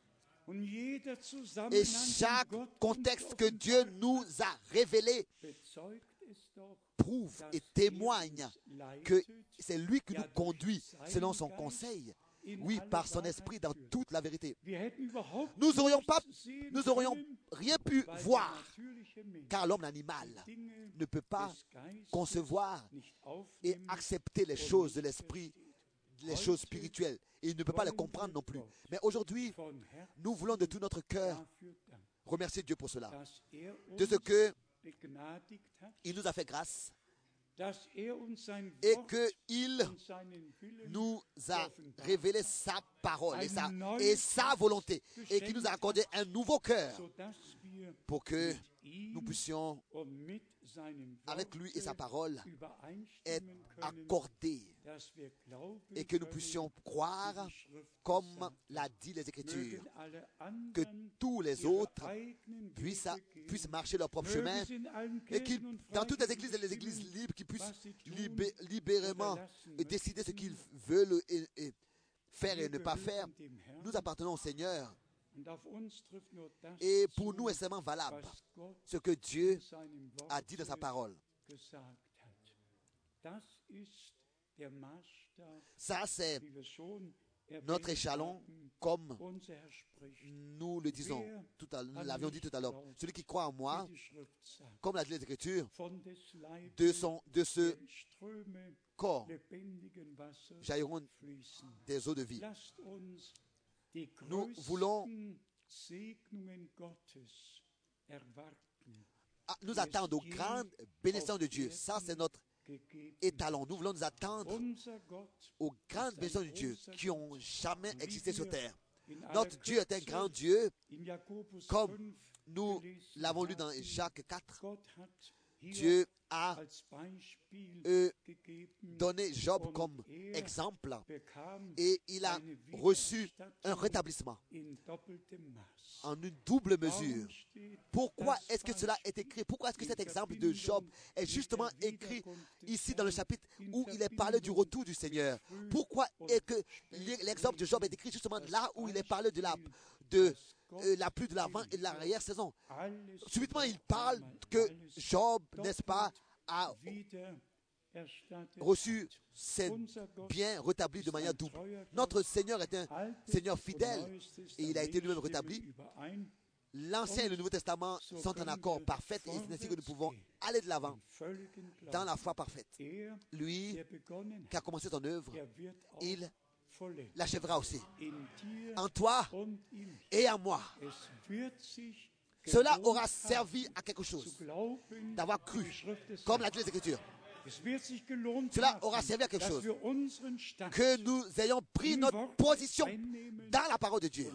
Et chaque contexte que Dieu nous a révélé prouve et témoigne que c'est lui qui nous conduit selon son conseil. Oui, par son esprit dans toute la vérité. Nous n'aurions pas, nous aurions rien pu voir, car l'homme animal ne peut pas concevoir et accepter les choses de l'esprit, les choses spirituelles, et il ne peut pas les comprendre non plus. Mais aujourd'hui, nous voulons de tout notre cœur remercier Dieu pour cela, de ce que il nous a fait grâce et qu'il nous a révélé sa parole et sa, et sa volonté et qu'il nous a accordé un nouveau cœur pour que nous puissions, avec lui et sa parole, être accordés et que nous puissions croire, comme l'a dit les Écritures, que tous les autres puissent, puissent marcher leur propre chemin et que dans toutes les églises et les églises libres, qu'ils puissent libé, libérément décider ce qu'ils veulent et, et faire et ne pas faire. Nous appartenons au Seigneur. Et pour nous est seulement valable ce que Dieu a dit dans sa parole. Ça, c'est notre échelon, comme nous le disons, tout à, nous l'avions dit tout à l'heure. Celui qui croit en moi, comme l'a dit l'Écriture, de, son, de ce corps jailliront des eaux de vie. Nous voulons nous attendre aux grandes bénédictions de Dieu. Ça, c'est notre étalon. Nous voulons nous attendre aux grandes bénédictions de Dieu qui n'ont jamais existé sur terre. Notre Dieu est un grand Dieu, comme nous l'avons lu dans Jacques quatre. Dieu a euh, donné Job comme exemple et il a reçu un rétablissement en une double mesure. Pourquoi est-ce que cela est écrit? Pourquoi est-ce que cet exemple de Job est justement écrit ici dans le chapitre où il est parlé du retour du Seigneur? Pourquoi est-ce que l'exemple de Job est écrit justement là où il est parlé de la, de, euh, la pluie de l'avant et de l'arrière-saison? Subitement, il parle que Job, n'est-ce pas, a reçu ses biens rétablis de manière double. Notre Seigneur est un Seigneur fidèle et il a été lui-même rétabli. L'Ancien et le Nouveau Testament sont en accord parfait et c'est ainsi que nous pouvons aller de l'avant dans la foi parfaite. Lui qui a commencé son œuvre, il l'achèvera aussi. En toi et en moi. Cela aura servi à quelque chose d'avoir cru, comme l'a dit les Écritures. Cela aura servi à quelque chose, que nous ayons pris notre position dans la parole de Dieu.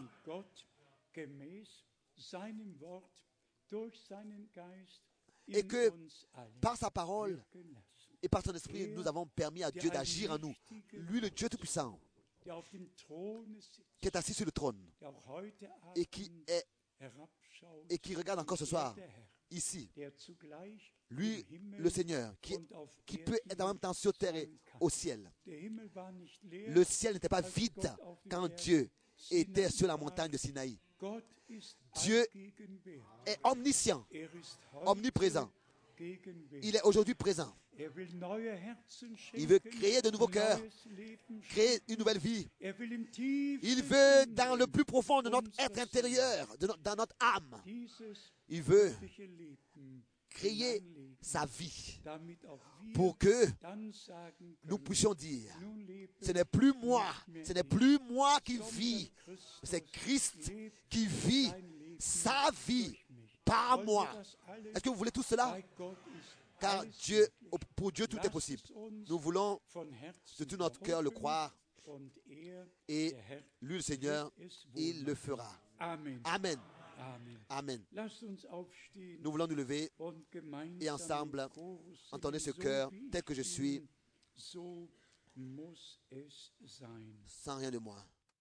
Et que par sa parole et par son esprit, nous avons permis à Dieu d'agir en nous. Lui, le Dieu Tout-Puissant, qui est assis sur le trône et qui, est, et qui regarde encore ce soir ici. Lui, le Seigneur, qui, qui peut être en même temps sur terre et au ciel. Le ciel n'était pas vide quand Dieu était sur la montagne de Sinaï. Dieu est omniscient, omniprésent. Il est aujourd'hui présent. Il veut créer de nouveaux cœurs, créer une nouvelle vie. Il veut dans le plus profond de notre être intérieur, de no- dans notre âme. Il veut créer sa vie pour que nous puissions dire, ce n'est plus moi, ce n'est plus moi qui vis, c'est Christ qui vit sa vie par moi. Est-ce que vous voulez tout cela? Car Dieu, pour Dieu, tout est possible. Nous voulons de tout notre cœur le croire et lui, le Seigneur, il le fera. Amen. Amen. Nous voulons nous lever et ensemble entendre ce cœur tel que je suis, sans rien de moi.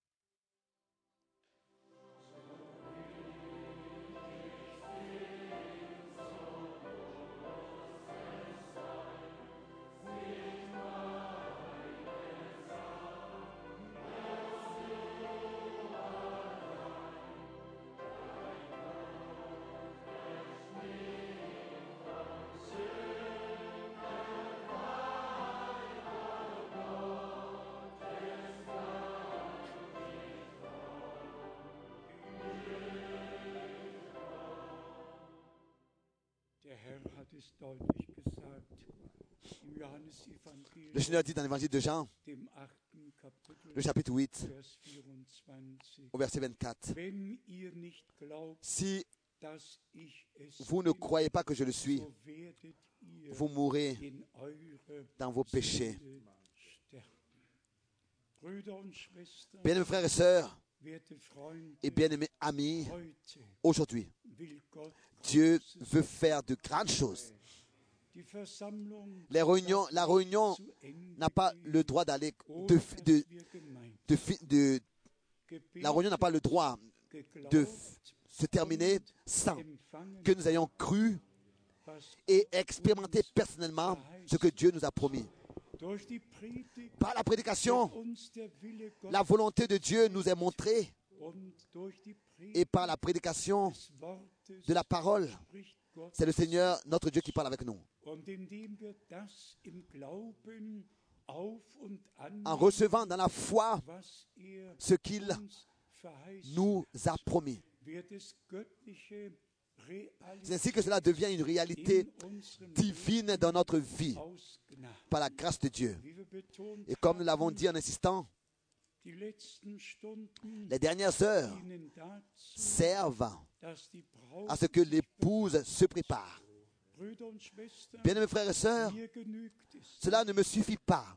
Le Seigneur dit dans l'évangile de Jean, le chapitre huit, au verset vingt-quatre, si vous ne croyez pas que je le suis, vous mourrez dans vos péchés. Bien-aimés frères et sœurs, et bien-aimés amis, aujourd'hui, Dieu veut faire de grandes choses. Les réunions, la réunion n'a pas le droit d'aller de, de, de, de, de la réunion n'a pas le droit de se terminer sans que nous ayons cru et expérimenté personnellement ce que Dieu nous a promis. Par la prédication, la volonté de Dieu nous est montrée et par la prédication de la parole, c'est le Seigneur, notre Dieu, qui parle avec nous. En recevant dans la foi ce qu'il nous a promis. C'est ainsi que cela devient une réalité divine dans notre vie, par la grâce de Dieu. Et comme nous l'avons dit en insistant, les dernières heures servent à ce que l'épouse se prépare. Bien-aimés frères et sœurs, cela ne me suffit pas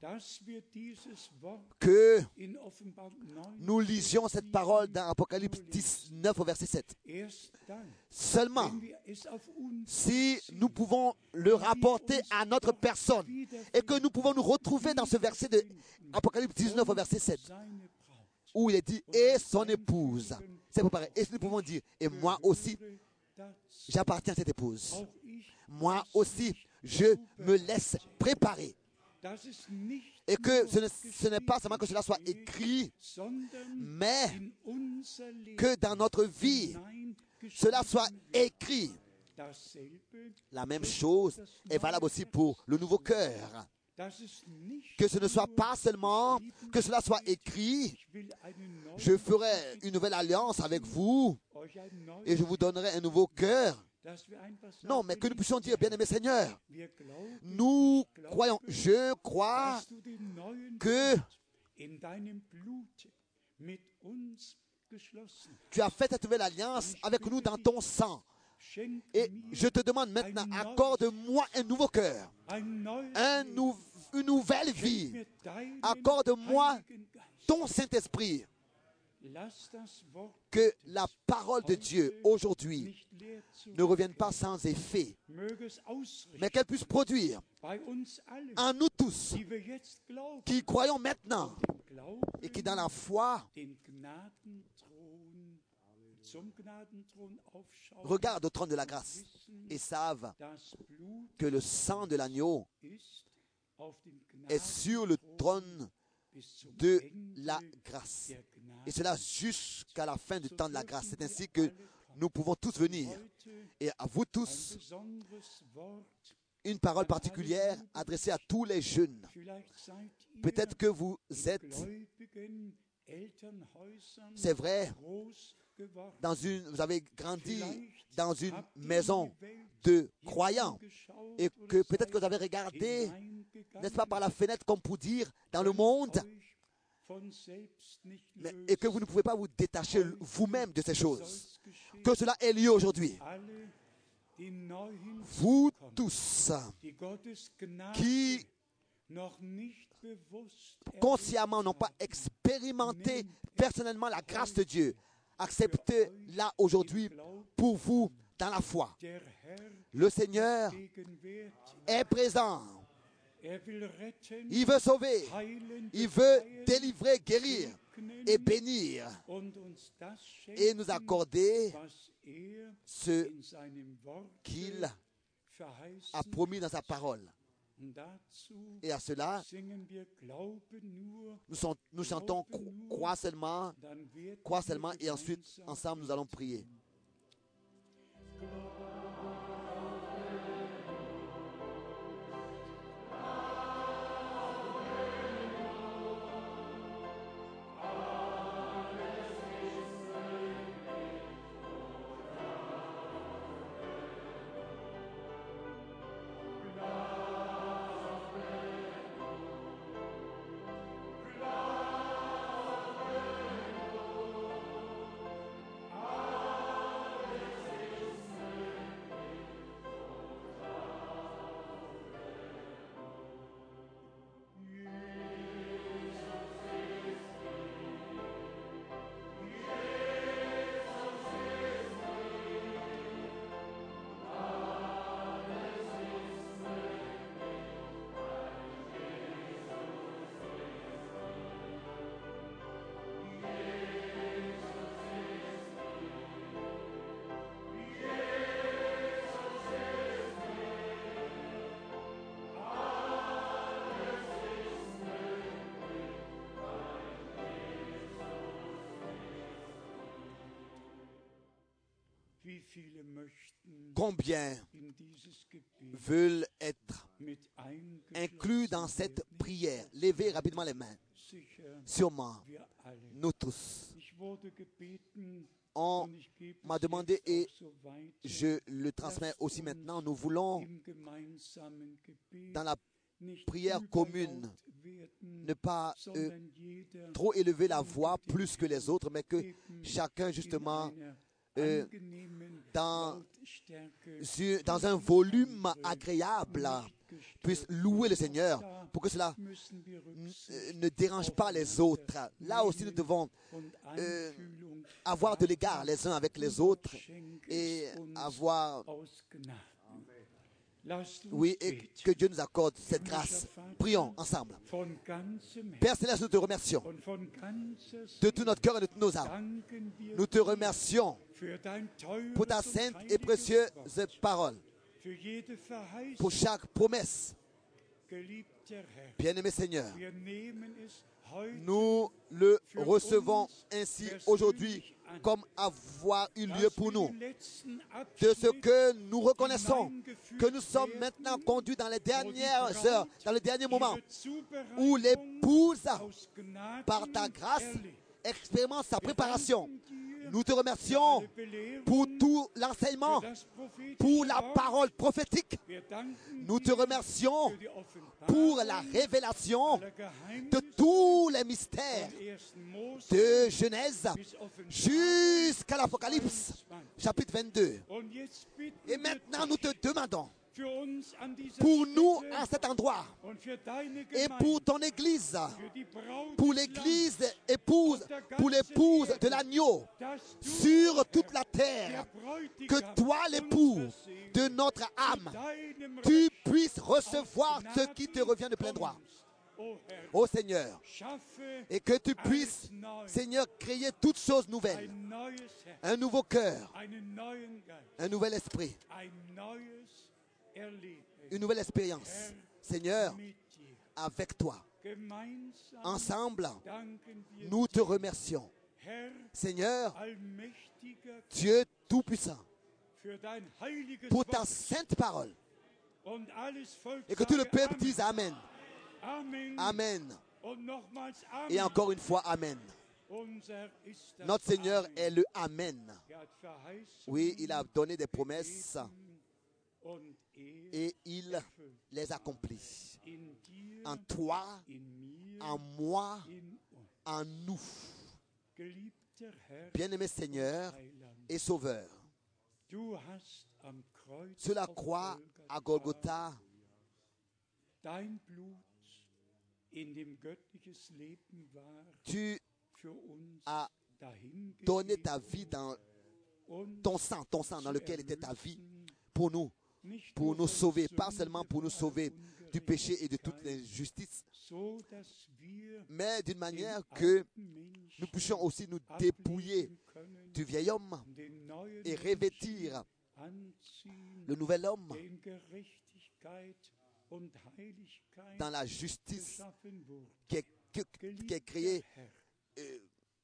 que nous lisions cette parole dans Apocalypse dix-neuf au verset sept. Seulement, si nous pouvons le rapporter à notre personne et que nous pouvons nous retrouver dans ce verset de Apocalypse dix-neuf au verset sept, où il est dit « et son épouse ». C'est pour pareil. Et nous pouvons dire « et moi aussi, j'appartiens à cette épouse. Moi aussi, je me laisse préparer. » Et que ce, ne, ce n'est pas seulement que cela soit écrit, mais que dans notre vie, cela soit écrit. La même chose est valable aussi pour le nouveau cœur. Que ce ne soit pas seulement que cela soit écrit, je ferai une nouvelle alliance avec vous et je vous donnerai un nouveau cœur. Non, mais que nous puissions dire, bien-aimé Seigneur, nous croyons, je crois que tu as fait cette nouvelle alliance avec nous dans ton sang. Et je te demande maintenant, accorde-moi un nouveau cœur, un nou- une nouvelle vie. Accorde-moi ton Saint-Esprit. Que la parole de Dieu aujourd'hui ne revienne pas sans effet, mais qu'elle puisse produire en nous tous qui croyons maintenant et qui dans la foi regardent au trône de la grâce et savent que le sang de l'agneau est sur le trône de la grâce. Et cela jusqu'à la fin du temps de la grâce. C'est ainsi que nous pouvons tous venir. Et à vous tous, une parole particulière adressée à tous les jeunes. Peut-être que vous êtes, c'est vrai, dans une, vous avez grandi dans une maison de croyants et que peut-être que vous avez regardé, n'est-ce pas, par la fenêtre, comme pour dire, dans le monde, mais, et que vous ne pouvez pas vous détacher vous-même de ces choses. Que cela ait lieu aujourd'hui. Vous tous qui consciemment n'ont pas expérimenté personnellement la grâce de Dieu, acceptez-la aujourd'hui pour vous dans la foi. Le Seigneur est présent. Il veut sauver, il veut délivrer, guérir et bénir et nous accorder ce qu'il a promis dans sa parole. Et à cela, nous, sont, nous chantons « Crois seulement, crois seulement » et ensuite, ensemble, nous allons prier. Combien veulent être inclus dans cette prière? Levez rapidement les mains. Sûrement, nous tous. On m'a demandé et je le transmets aussi maintenant. Nous voulons, dans la prière commune, ne pas euh, trop élever la voix plus que les autres, mais que chacun, justement, Euh, dans, dans un volume agréable puisse louer le Seigneur pour que cela ne dérange pas les autres. Là aussi, nous devons euh, avoir de l'égard les uns avec les autres et avoir... Oui, et que Dieu nous accorde cette grâce. Prions ensemble. Père Céleste, nous te remercions de tout notre cœur et de toutes nos âmes. Nous te remercions pour ta sainte et précieuse parole, pour chaque promesse. Bien-aimé Seigneur, nous le recevons ainsi aujourd'hui comme avoir eu lieu pour nous. De ce que nous reconnaissons que nous sommes maintenant conduits dans les dernières heures, dans les derniers moments où l'épouse, par ta grâce, expérimente sa préparation. Nous te remercions pour tout l'enseignement, pour la parole prophétique. Nous te remercions pour la révélation de tous les mystères de Genèse jusqu'à l'Apocalypse, chapitre vingt-deux. Et maintenant, nous te demandons pour nous à cet endroit et pour ton Église, pour l'Église épouse, pour l'épouse de l'agneau sur toute la terre, que toi l'époux de notre âme, tu puisses recevoir ce qui te revient de plein droit. Ô Seigneur, et que tu puisses, Seigneur, créer toutes choses nouvelles, un nouveau cœur, un nouvel esprit, une nouvelle expérience, Seigneur, avec toi. Ensemble, nous te remercions, Seigneur, Dieu Tout-Puissant, pour ta sainte parole. Et que tout le peuple dise Amen. Amen. Et encore une fois, Amen. Notre Seigneur est le Amen. Oui, il a donné des promesses et il les accomplit. En toi, en moi, en nous. Bien-aimé Seigneur et Sauveur, sur la croix à Golgotha, tu as donné ta vie dans ton sang, ton sang dans lequel était ta vie pour nous, pour nous sauver, pas seulement pour nous sauver du péché et de toute l'injustice, mais d'une manière que nous puissions aussi nous dépouiller du vieil homme et revêtir le nouvel homme dans la justice qui est, qui, qui est créée euh,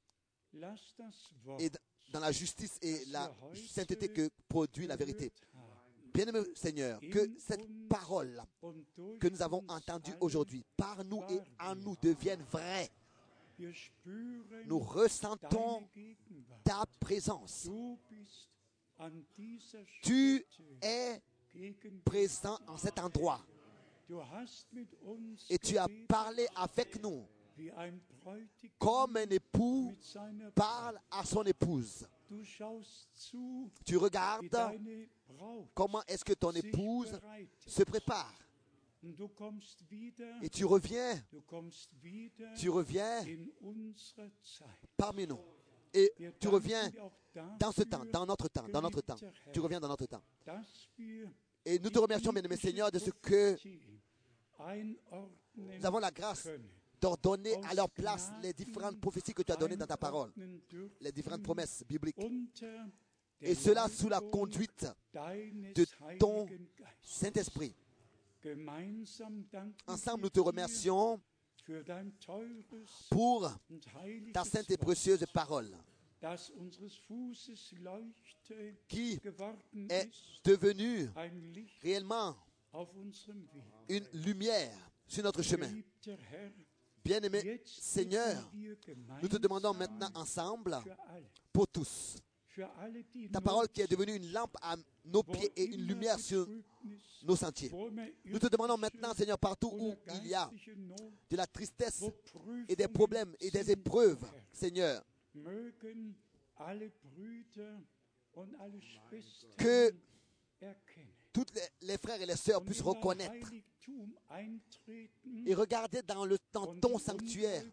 et dans la justice et la sainteté que produit la vérité. Bien-aimé Seigneur, que cette parole que nous avons entendue aujourd'hui par nous et en nous devienne vraie. Nous ressentons ta présence. Tu es présent en cet endroit. Et tu as parlé avec nous comme un époux parle à son épouse. Tu regardes comment est-ce que ton épouse se prépare. Et tu reviens, tu reviens parmi nous. Et tu reviens dans ce temps, dans notre temps, dans notre temps. Tu reviens dans notre temps. Et nous te remercions, bien-aimé Seigneur, de ce que nous avons la grâce d'ordonner à leur place les différentes prophéties que tu as données dans ta parole, les différentes promesses bibliques. Et cela sous la conduite de ton Saint-Esprit. Ensemble, nous te remercions pour ta sainte et précieuse parole qui est devenue réellement une lumière sur notre chemin. Bien-aimé Seigneur, nous te demandons maintenant ensemble pour tous. Ta parole qui est devenue une lampe à nos pieds et une lumière sur nos sentiers. Nous te demandons maintenant, Seigneur, partout où il y a de la tristesse et des problèmes et des épreuves, Seigneur, que tous les, les frères et les sœurs puissent reconnaître et regarder dans, le, dans ton sanctuaire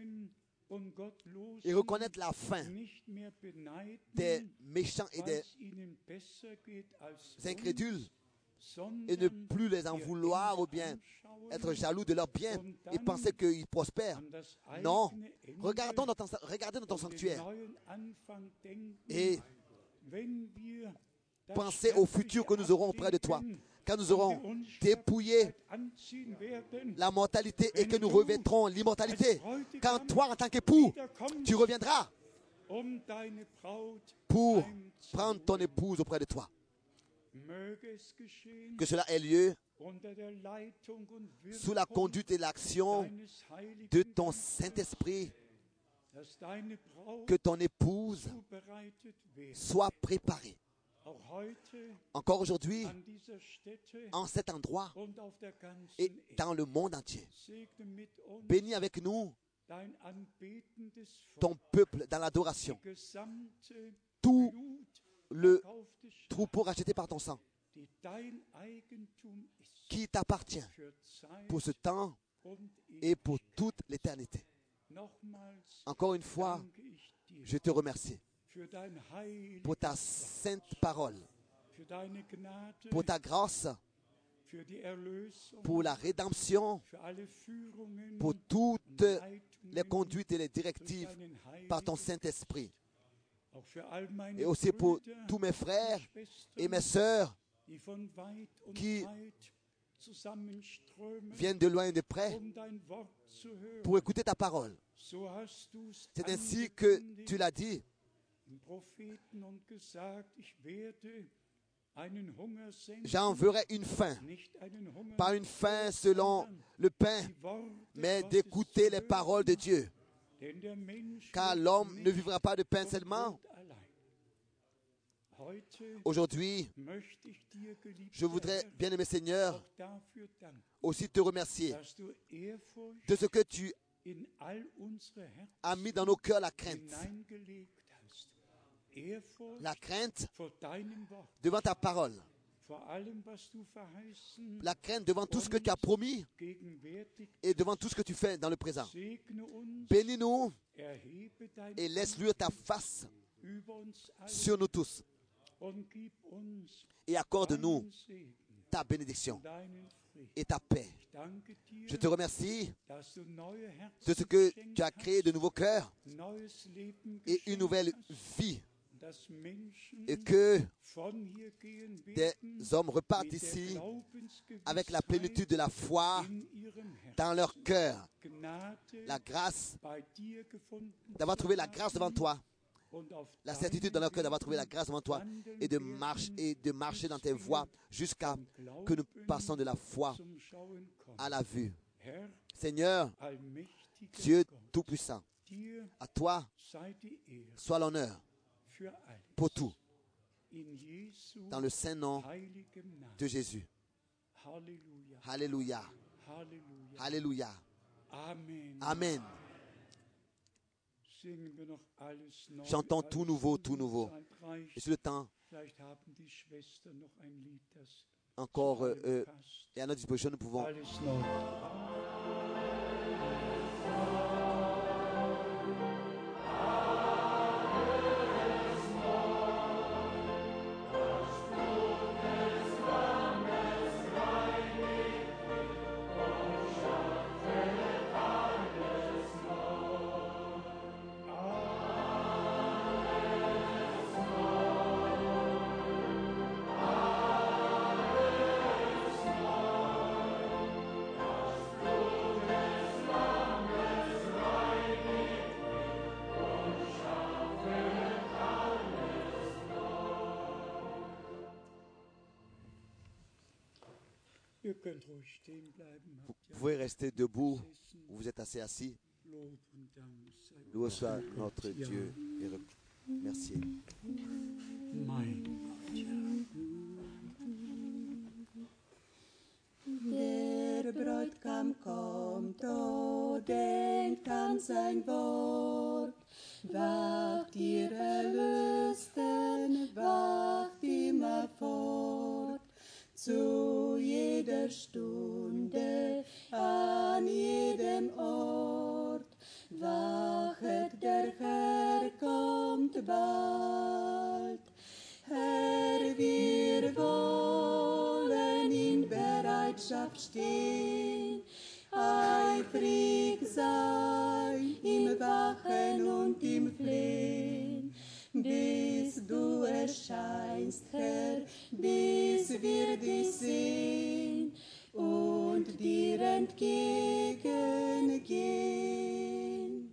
et reconnaître la fin des méchants et des incrédules et ne plus les en vouloir ou bien être jaloux de leurs biens et penser qu'ils prospèrent. Non, regardons dans ton, regardez dans ton sanctuaire et pensez au futur que nous aurons auprès de toi. Quand nous aurons dépouillé la mortalité et que nous revêtrons l'immortalité, quand toi, en tant qu'époux, tu reviendras pour prendre ton épouse auprès de toi. Que cela ait lieu sous la conduite et l'action de ton Saint-Esprit, que ton épouse soit préparée. Encore aujourd'hui, en cet endroit et dans le monde entier. Bénis avec nous ton peuple dans l'adoration. Tout le troupeau racheté par ton sang, qui t'appartient pour ce temps et pour toute l'éternité. Encore une fois, je te remercie pour ta sainte parole, pour ta grâce, pour la rédemption, pour toutes les conduites et les directives par ton Saint-Esprit. Et aussi pour tous mes frères et mes sœurs qui viennent de loin et de près pour écouter ta parole. C'est ainsi que tu l'as dit. J'enverrai une faim, pas une faim selon le pain, mais d'écouter les paroles de Dieu. Car l'homme ne vivra pas de pain seulement. Aujourd'hui, je voudrais, bien-aimé Seigneur, aussi te remercier de ce que tu as mis dans nos cœurs la crainte. La crainte devant ta parole. La crainte devant tout ce que tu as promis et devant tout ce que tu fais dans le présent. Bénis-nous et laisse luire ta face sur nous tous. Et accorde-nous ta bénédiction et ta paix. Je te remercie de ce que tu as créé de nouveaux cœurs et une nouvelle vie. Et que des hommes repartent ici avec la plénitude de la foi dans leur cœur. La grâce d'avoir trouvé la grâce devant toi. La certitude dans leur cœur d'avoir trouvé la grâce devant toi et de, marche, et de marcher dans tes voies jusqu'à que nous passons de la foi à la vue. Seigneur, Dieu Tout-Puissant, à toi soit l'honneur pour tout, dans le saint nom de Jésus. Alléluia. Alléluia. Amen. Chantons tout nouveau, tout nouveau. Et sur le temps, encore euh, euh, et à notre disposition, nous pouvons. Vous pouvez rester debout, vous êtes assez assis. Loué soit notre Dieu et remercié. Der Bräutigam kommt, o denkt an sein Wort, wacht ihr Erlösten, wacht zu jeder Stunde, an jedem Ort. Wachet, der Herr kommt bald. Herr, wir wollen in Bereitschaft stehen, eifrig sein im Wachen und im Flehen, bis du erscheinst, Herr, bis wir dich sehen und dir entgegengehen.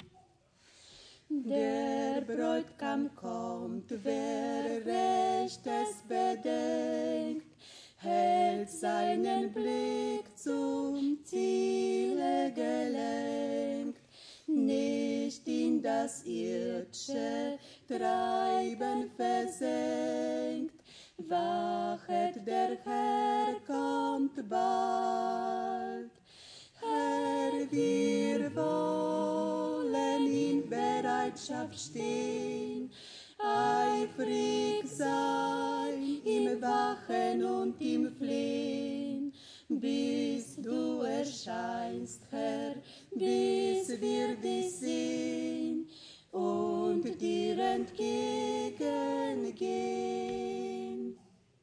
Der Bräutigam kommt, wer Rechtes bedenkt, hält seinen Blick zum Ziele gelenkt, nicht in das irdische Treiben versenkt. Wachet, der Herr kommt bald. Herr, wir wollen in Bereitschaft stehen, eifrig sein im Wachen und im Flehen, bis du erscheinst, Herr, bis wir dich sehen und dir entgegengehen.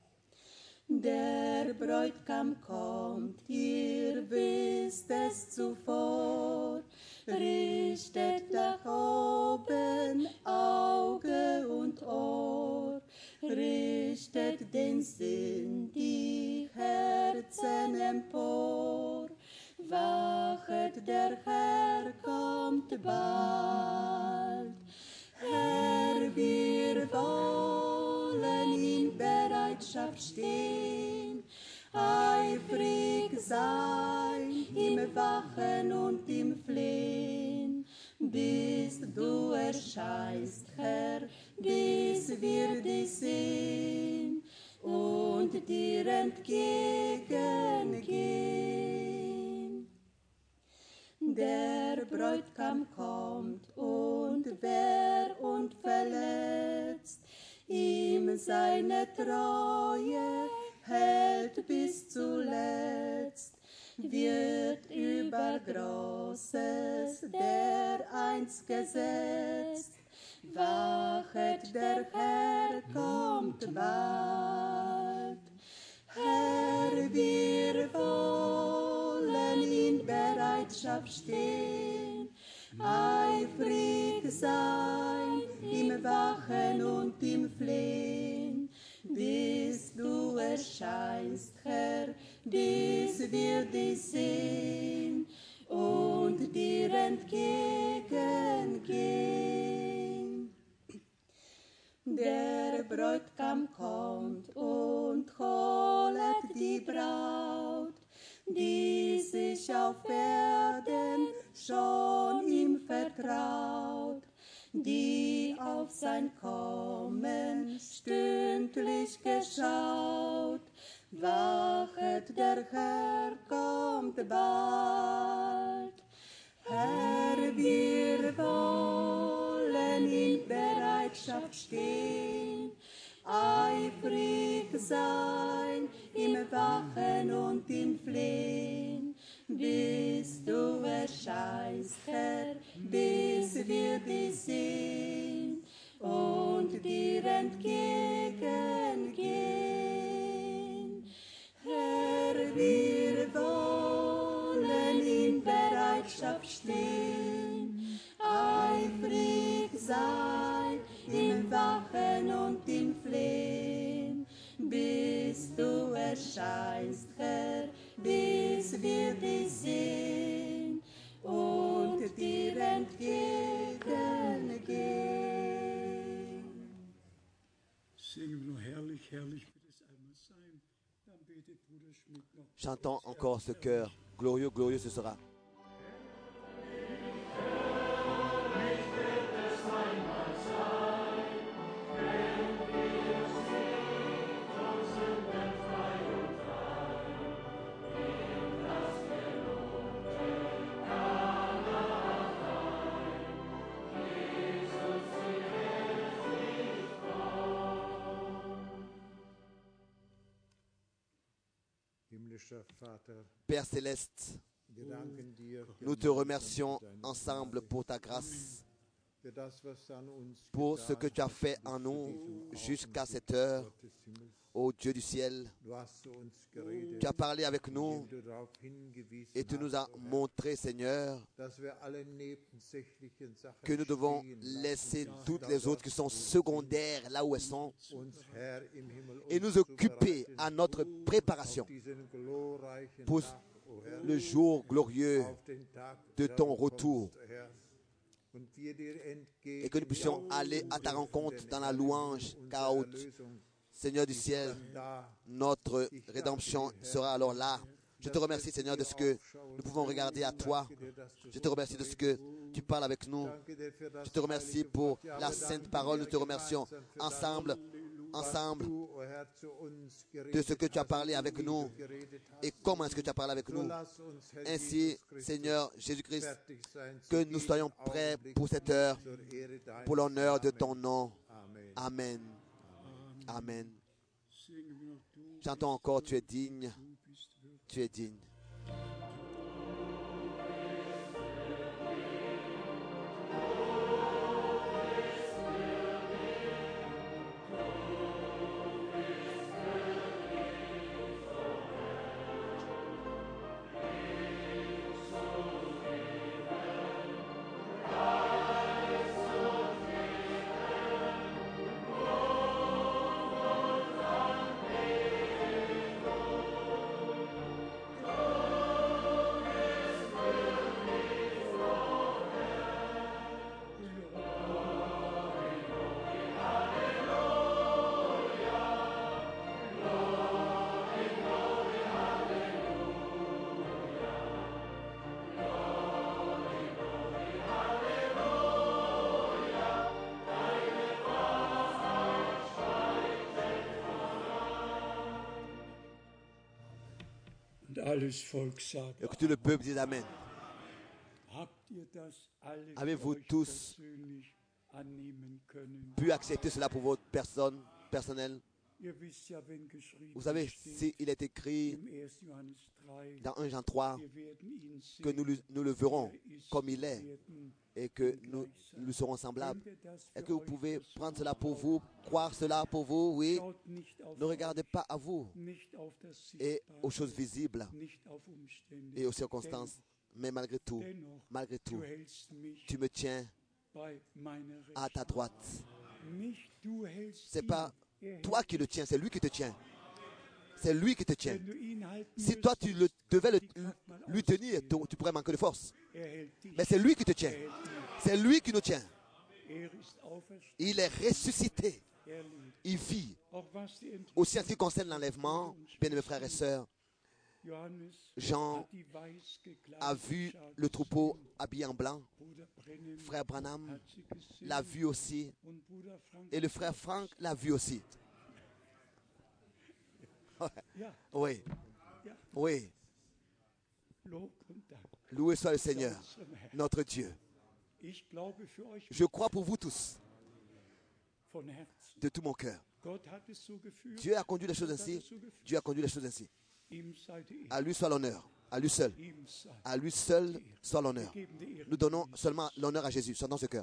Der Bräutigam kommt, ihr wisst es zuvor, richtet nach oben Auge und Ohr, richtet den Sinn, die Herzen empor. Wachet, der Herr kommt bald. Herr, wir wollen in Bereitschaft stehen, eifrig sein im Wachen und im Flehen, bis du erscheinst, Herr, bis wir dich sehen und dir entgegengehen. Der Bräutigam kommt und wer und verletzt ihm seine Treue hält bis zuletzt, wird über Großes dereinst gesetzt. Wachet, der Herr kommt bald. Herr, wir wollen in Bereitschaft stehen, eifrig sein im Wachen und im Flehen, bis du erscheinst, Herr, bis wir dich sehen und dir entgegengehen. Der Bräutigam kommt und holet die Braut, die sich auf Erden schon ihm vertraut, die auf sein Kommen stündlich geschaut. Wachet, der Herr kommt bald. Herr, wir wollen in Bereitschaft stehen, eifrig sein im Wachen und im Flehen, bis du erscheinst, Herr, bis wir dich sehen und dir entgegengehen. Herr, wir wollen in Bereitschaft stehen, eifrig sein im Wachen und im Flehen, bis du erscheinst, Herr, bis wir dich sehen und dir entgegengehen. Singen wir nur herrlich, herrlich wird es einmal sein. Dann betet Bruder Schmidt noch. Chantons encore ce cœur. Glorieux, glorieux ce sera. Père céleste, nous te remercions ensemble pour ta grâce, pour ce que tu as fait en nous jusqu'à cette heure, ô Dieu du ciel. Tu as parlé avec nous et tu nous as montré, Seigneur, que nous devons laisser toutes les autres qui sont secondaires là où elles sont et nous occuper à notre préparation pour le jour glorieux de ton retour. Et que nous puissions aller à ta rencontre dans la louange, car au Seigneur du ciel, notre rédemption sera alors là. Je te remercie, Seigneur, de ce que nous pouvons regarder à toi. Je te remercie de ce que tu parles avec nous. Je te remercie pour la sainte parole. Nous te remercions ensemble, ensemble, de ce que tu as parlé avec nous et comment est-ce que tu as parlé avec nous. Ainsi, Seigneur Jésus-Christ, que nous soyons prêts pour cette heure, pour l'honneur de ton nom. Amen. Amen. Chantons encore, tu es digne. Tu es digne. Et que tout le peuple dise Amen. Avez-vous tous pu accepter cela pour votre personne personnelle? Vous savez, s'il est écrit dans un Jean trois que nous, nous le verrons comme il est et que nous lui serons semblables, est-ce que vous pouvez prendre cela pour vous, croire cela pour vous? Oui. Ne regardez pas à vous et aux choses visibles et aux circonstances, mais malgré tout, malgré tout, tu me tiens à ta droite. C'est pas toi qui le tiens, c'est lui qui te tient. C'est lui qui te tient. Si toi tu le, devais le, lui tenir, tu, tu pourrais manquer de force. Mais c'est lui qui te tient. C'est lui qui nous tient. Il est ressuscité. Il vit. Aussi en ce qui concerne l'enlèvement, bien mes frères et sœurs, Jean a vu le troupeau habillé en blanc. Frère Branham l'a vu aussi. Et le frère Frank l'a vu aussi. Oui. Oui. Loué soit le Seigneur, notre Dieu. Je crois pour vous tous, de tout mon cœur. Dieu a conduit les choses ainsi. Dieu a conduit les choses ainsi. À lui soit l'honneur. À lui seul. À lui seul soit l'honneur. Nous donnons seulement l'honneur à Jésus. Dans ce cœur.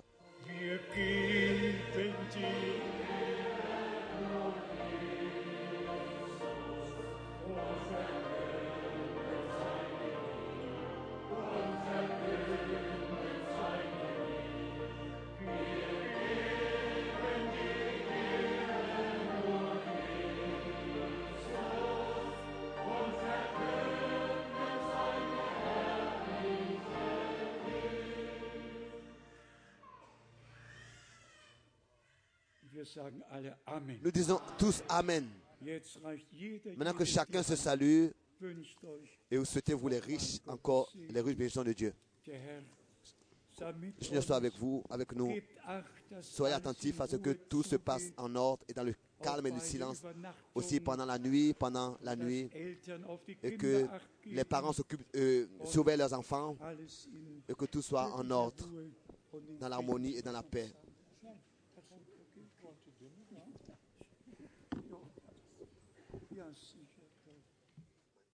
Nous disons tous Amen. Maintenant que chacun se salue et vous souhaitez vous les riches, encore les riches bénédictions de Dieu. Le Seigneur soit avec vous, avec nous. Soyez attentifs à ce que tout se passe en ordre et dans le calme et le silence. Aussi pendant la nuit, pendant la nuit, et que les parents s'occupent, euh, surveillent leurs enfants, et que tout soit en ordre, dans l'harmonie et dans la paix. Yes.